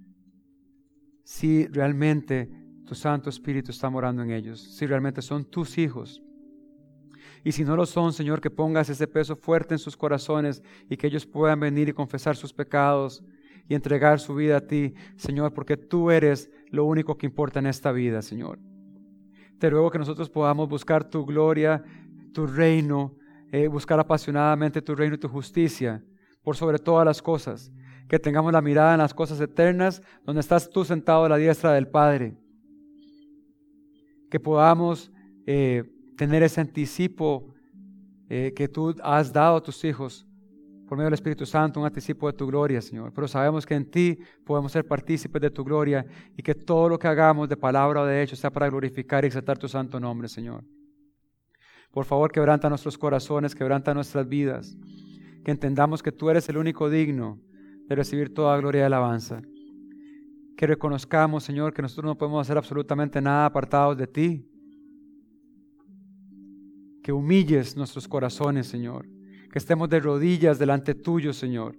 si realmente tu Santo Espíritu está morando en ellos, si realmente son tus hijos. Y si no lo son, Señor, que pongas ese peso fuerte en sus corazones y que ellos puedan venir y confesar sus pecados y entregar su vida a ti, Señor, porque tú eres lo único que importa en esta vida, Señor. Te ruego que nosotros podamos buscar tu gloria, tu reino, buscar apasionadamente tu reino y tu justicia por sobre todas las cosas. Que tengamos la mirada en las cosas eternas, donde estás tú sentado a la diestra del Padre. Que podamos tener ese anticipo que tú has dado a tus hijos por medio del Espíritu Santo, un anticipo de tu gloria, Señor. Pero sabemos que en ti podemos ser partícipes de tu gloria y que todo lo que hagamos de palabra o de hecho sea para glorificar y exaltar tu santo nombre, Señor. Por favor, quebranta nuestros corazones, quebranta nuestras vidas, que entendamos que tú eres el único digno de recibir toda gloria y alabanza. Que reconozcamos, Señor, que nosotros no podemos hacer absolutamente nada apartados de ti. Que humilles nuestros corazones, Señor. Que estemos de rodillas delante tuyo, Señor.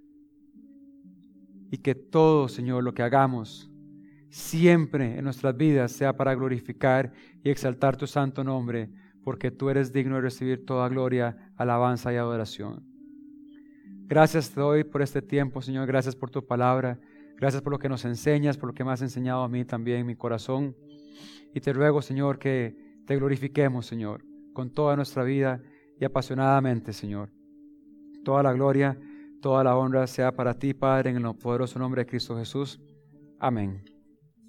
Y que todo, Señor, lo que hagamos siempre en nuestras vidas sea para glorificar y exaltar tu santo nombre, porque tú eres digno de recibir toda gloria, alabanza y adoración. Gracias te doy por este tiempo, Señor. Gracias por tu palabra. Gracias por lo que nos enseñas, por lo que me has enseñado a mí también en mi corazón. Y te ruego, Señor, que te glorifiquemos, Señor, con toda nuestra vida y apasionadamente, Señor. Toda la gloria, toda la honra sea para ti, Padre, en el poderoso nombre de Cristo Jesús. Amén.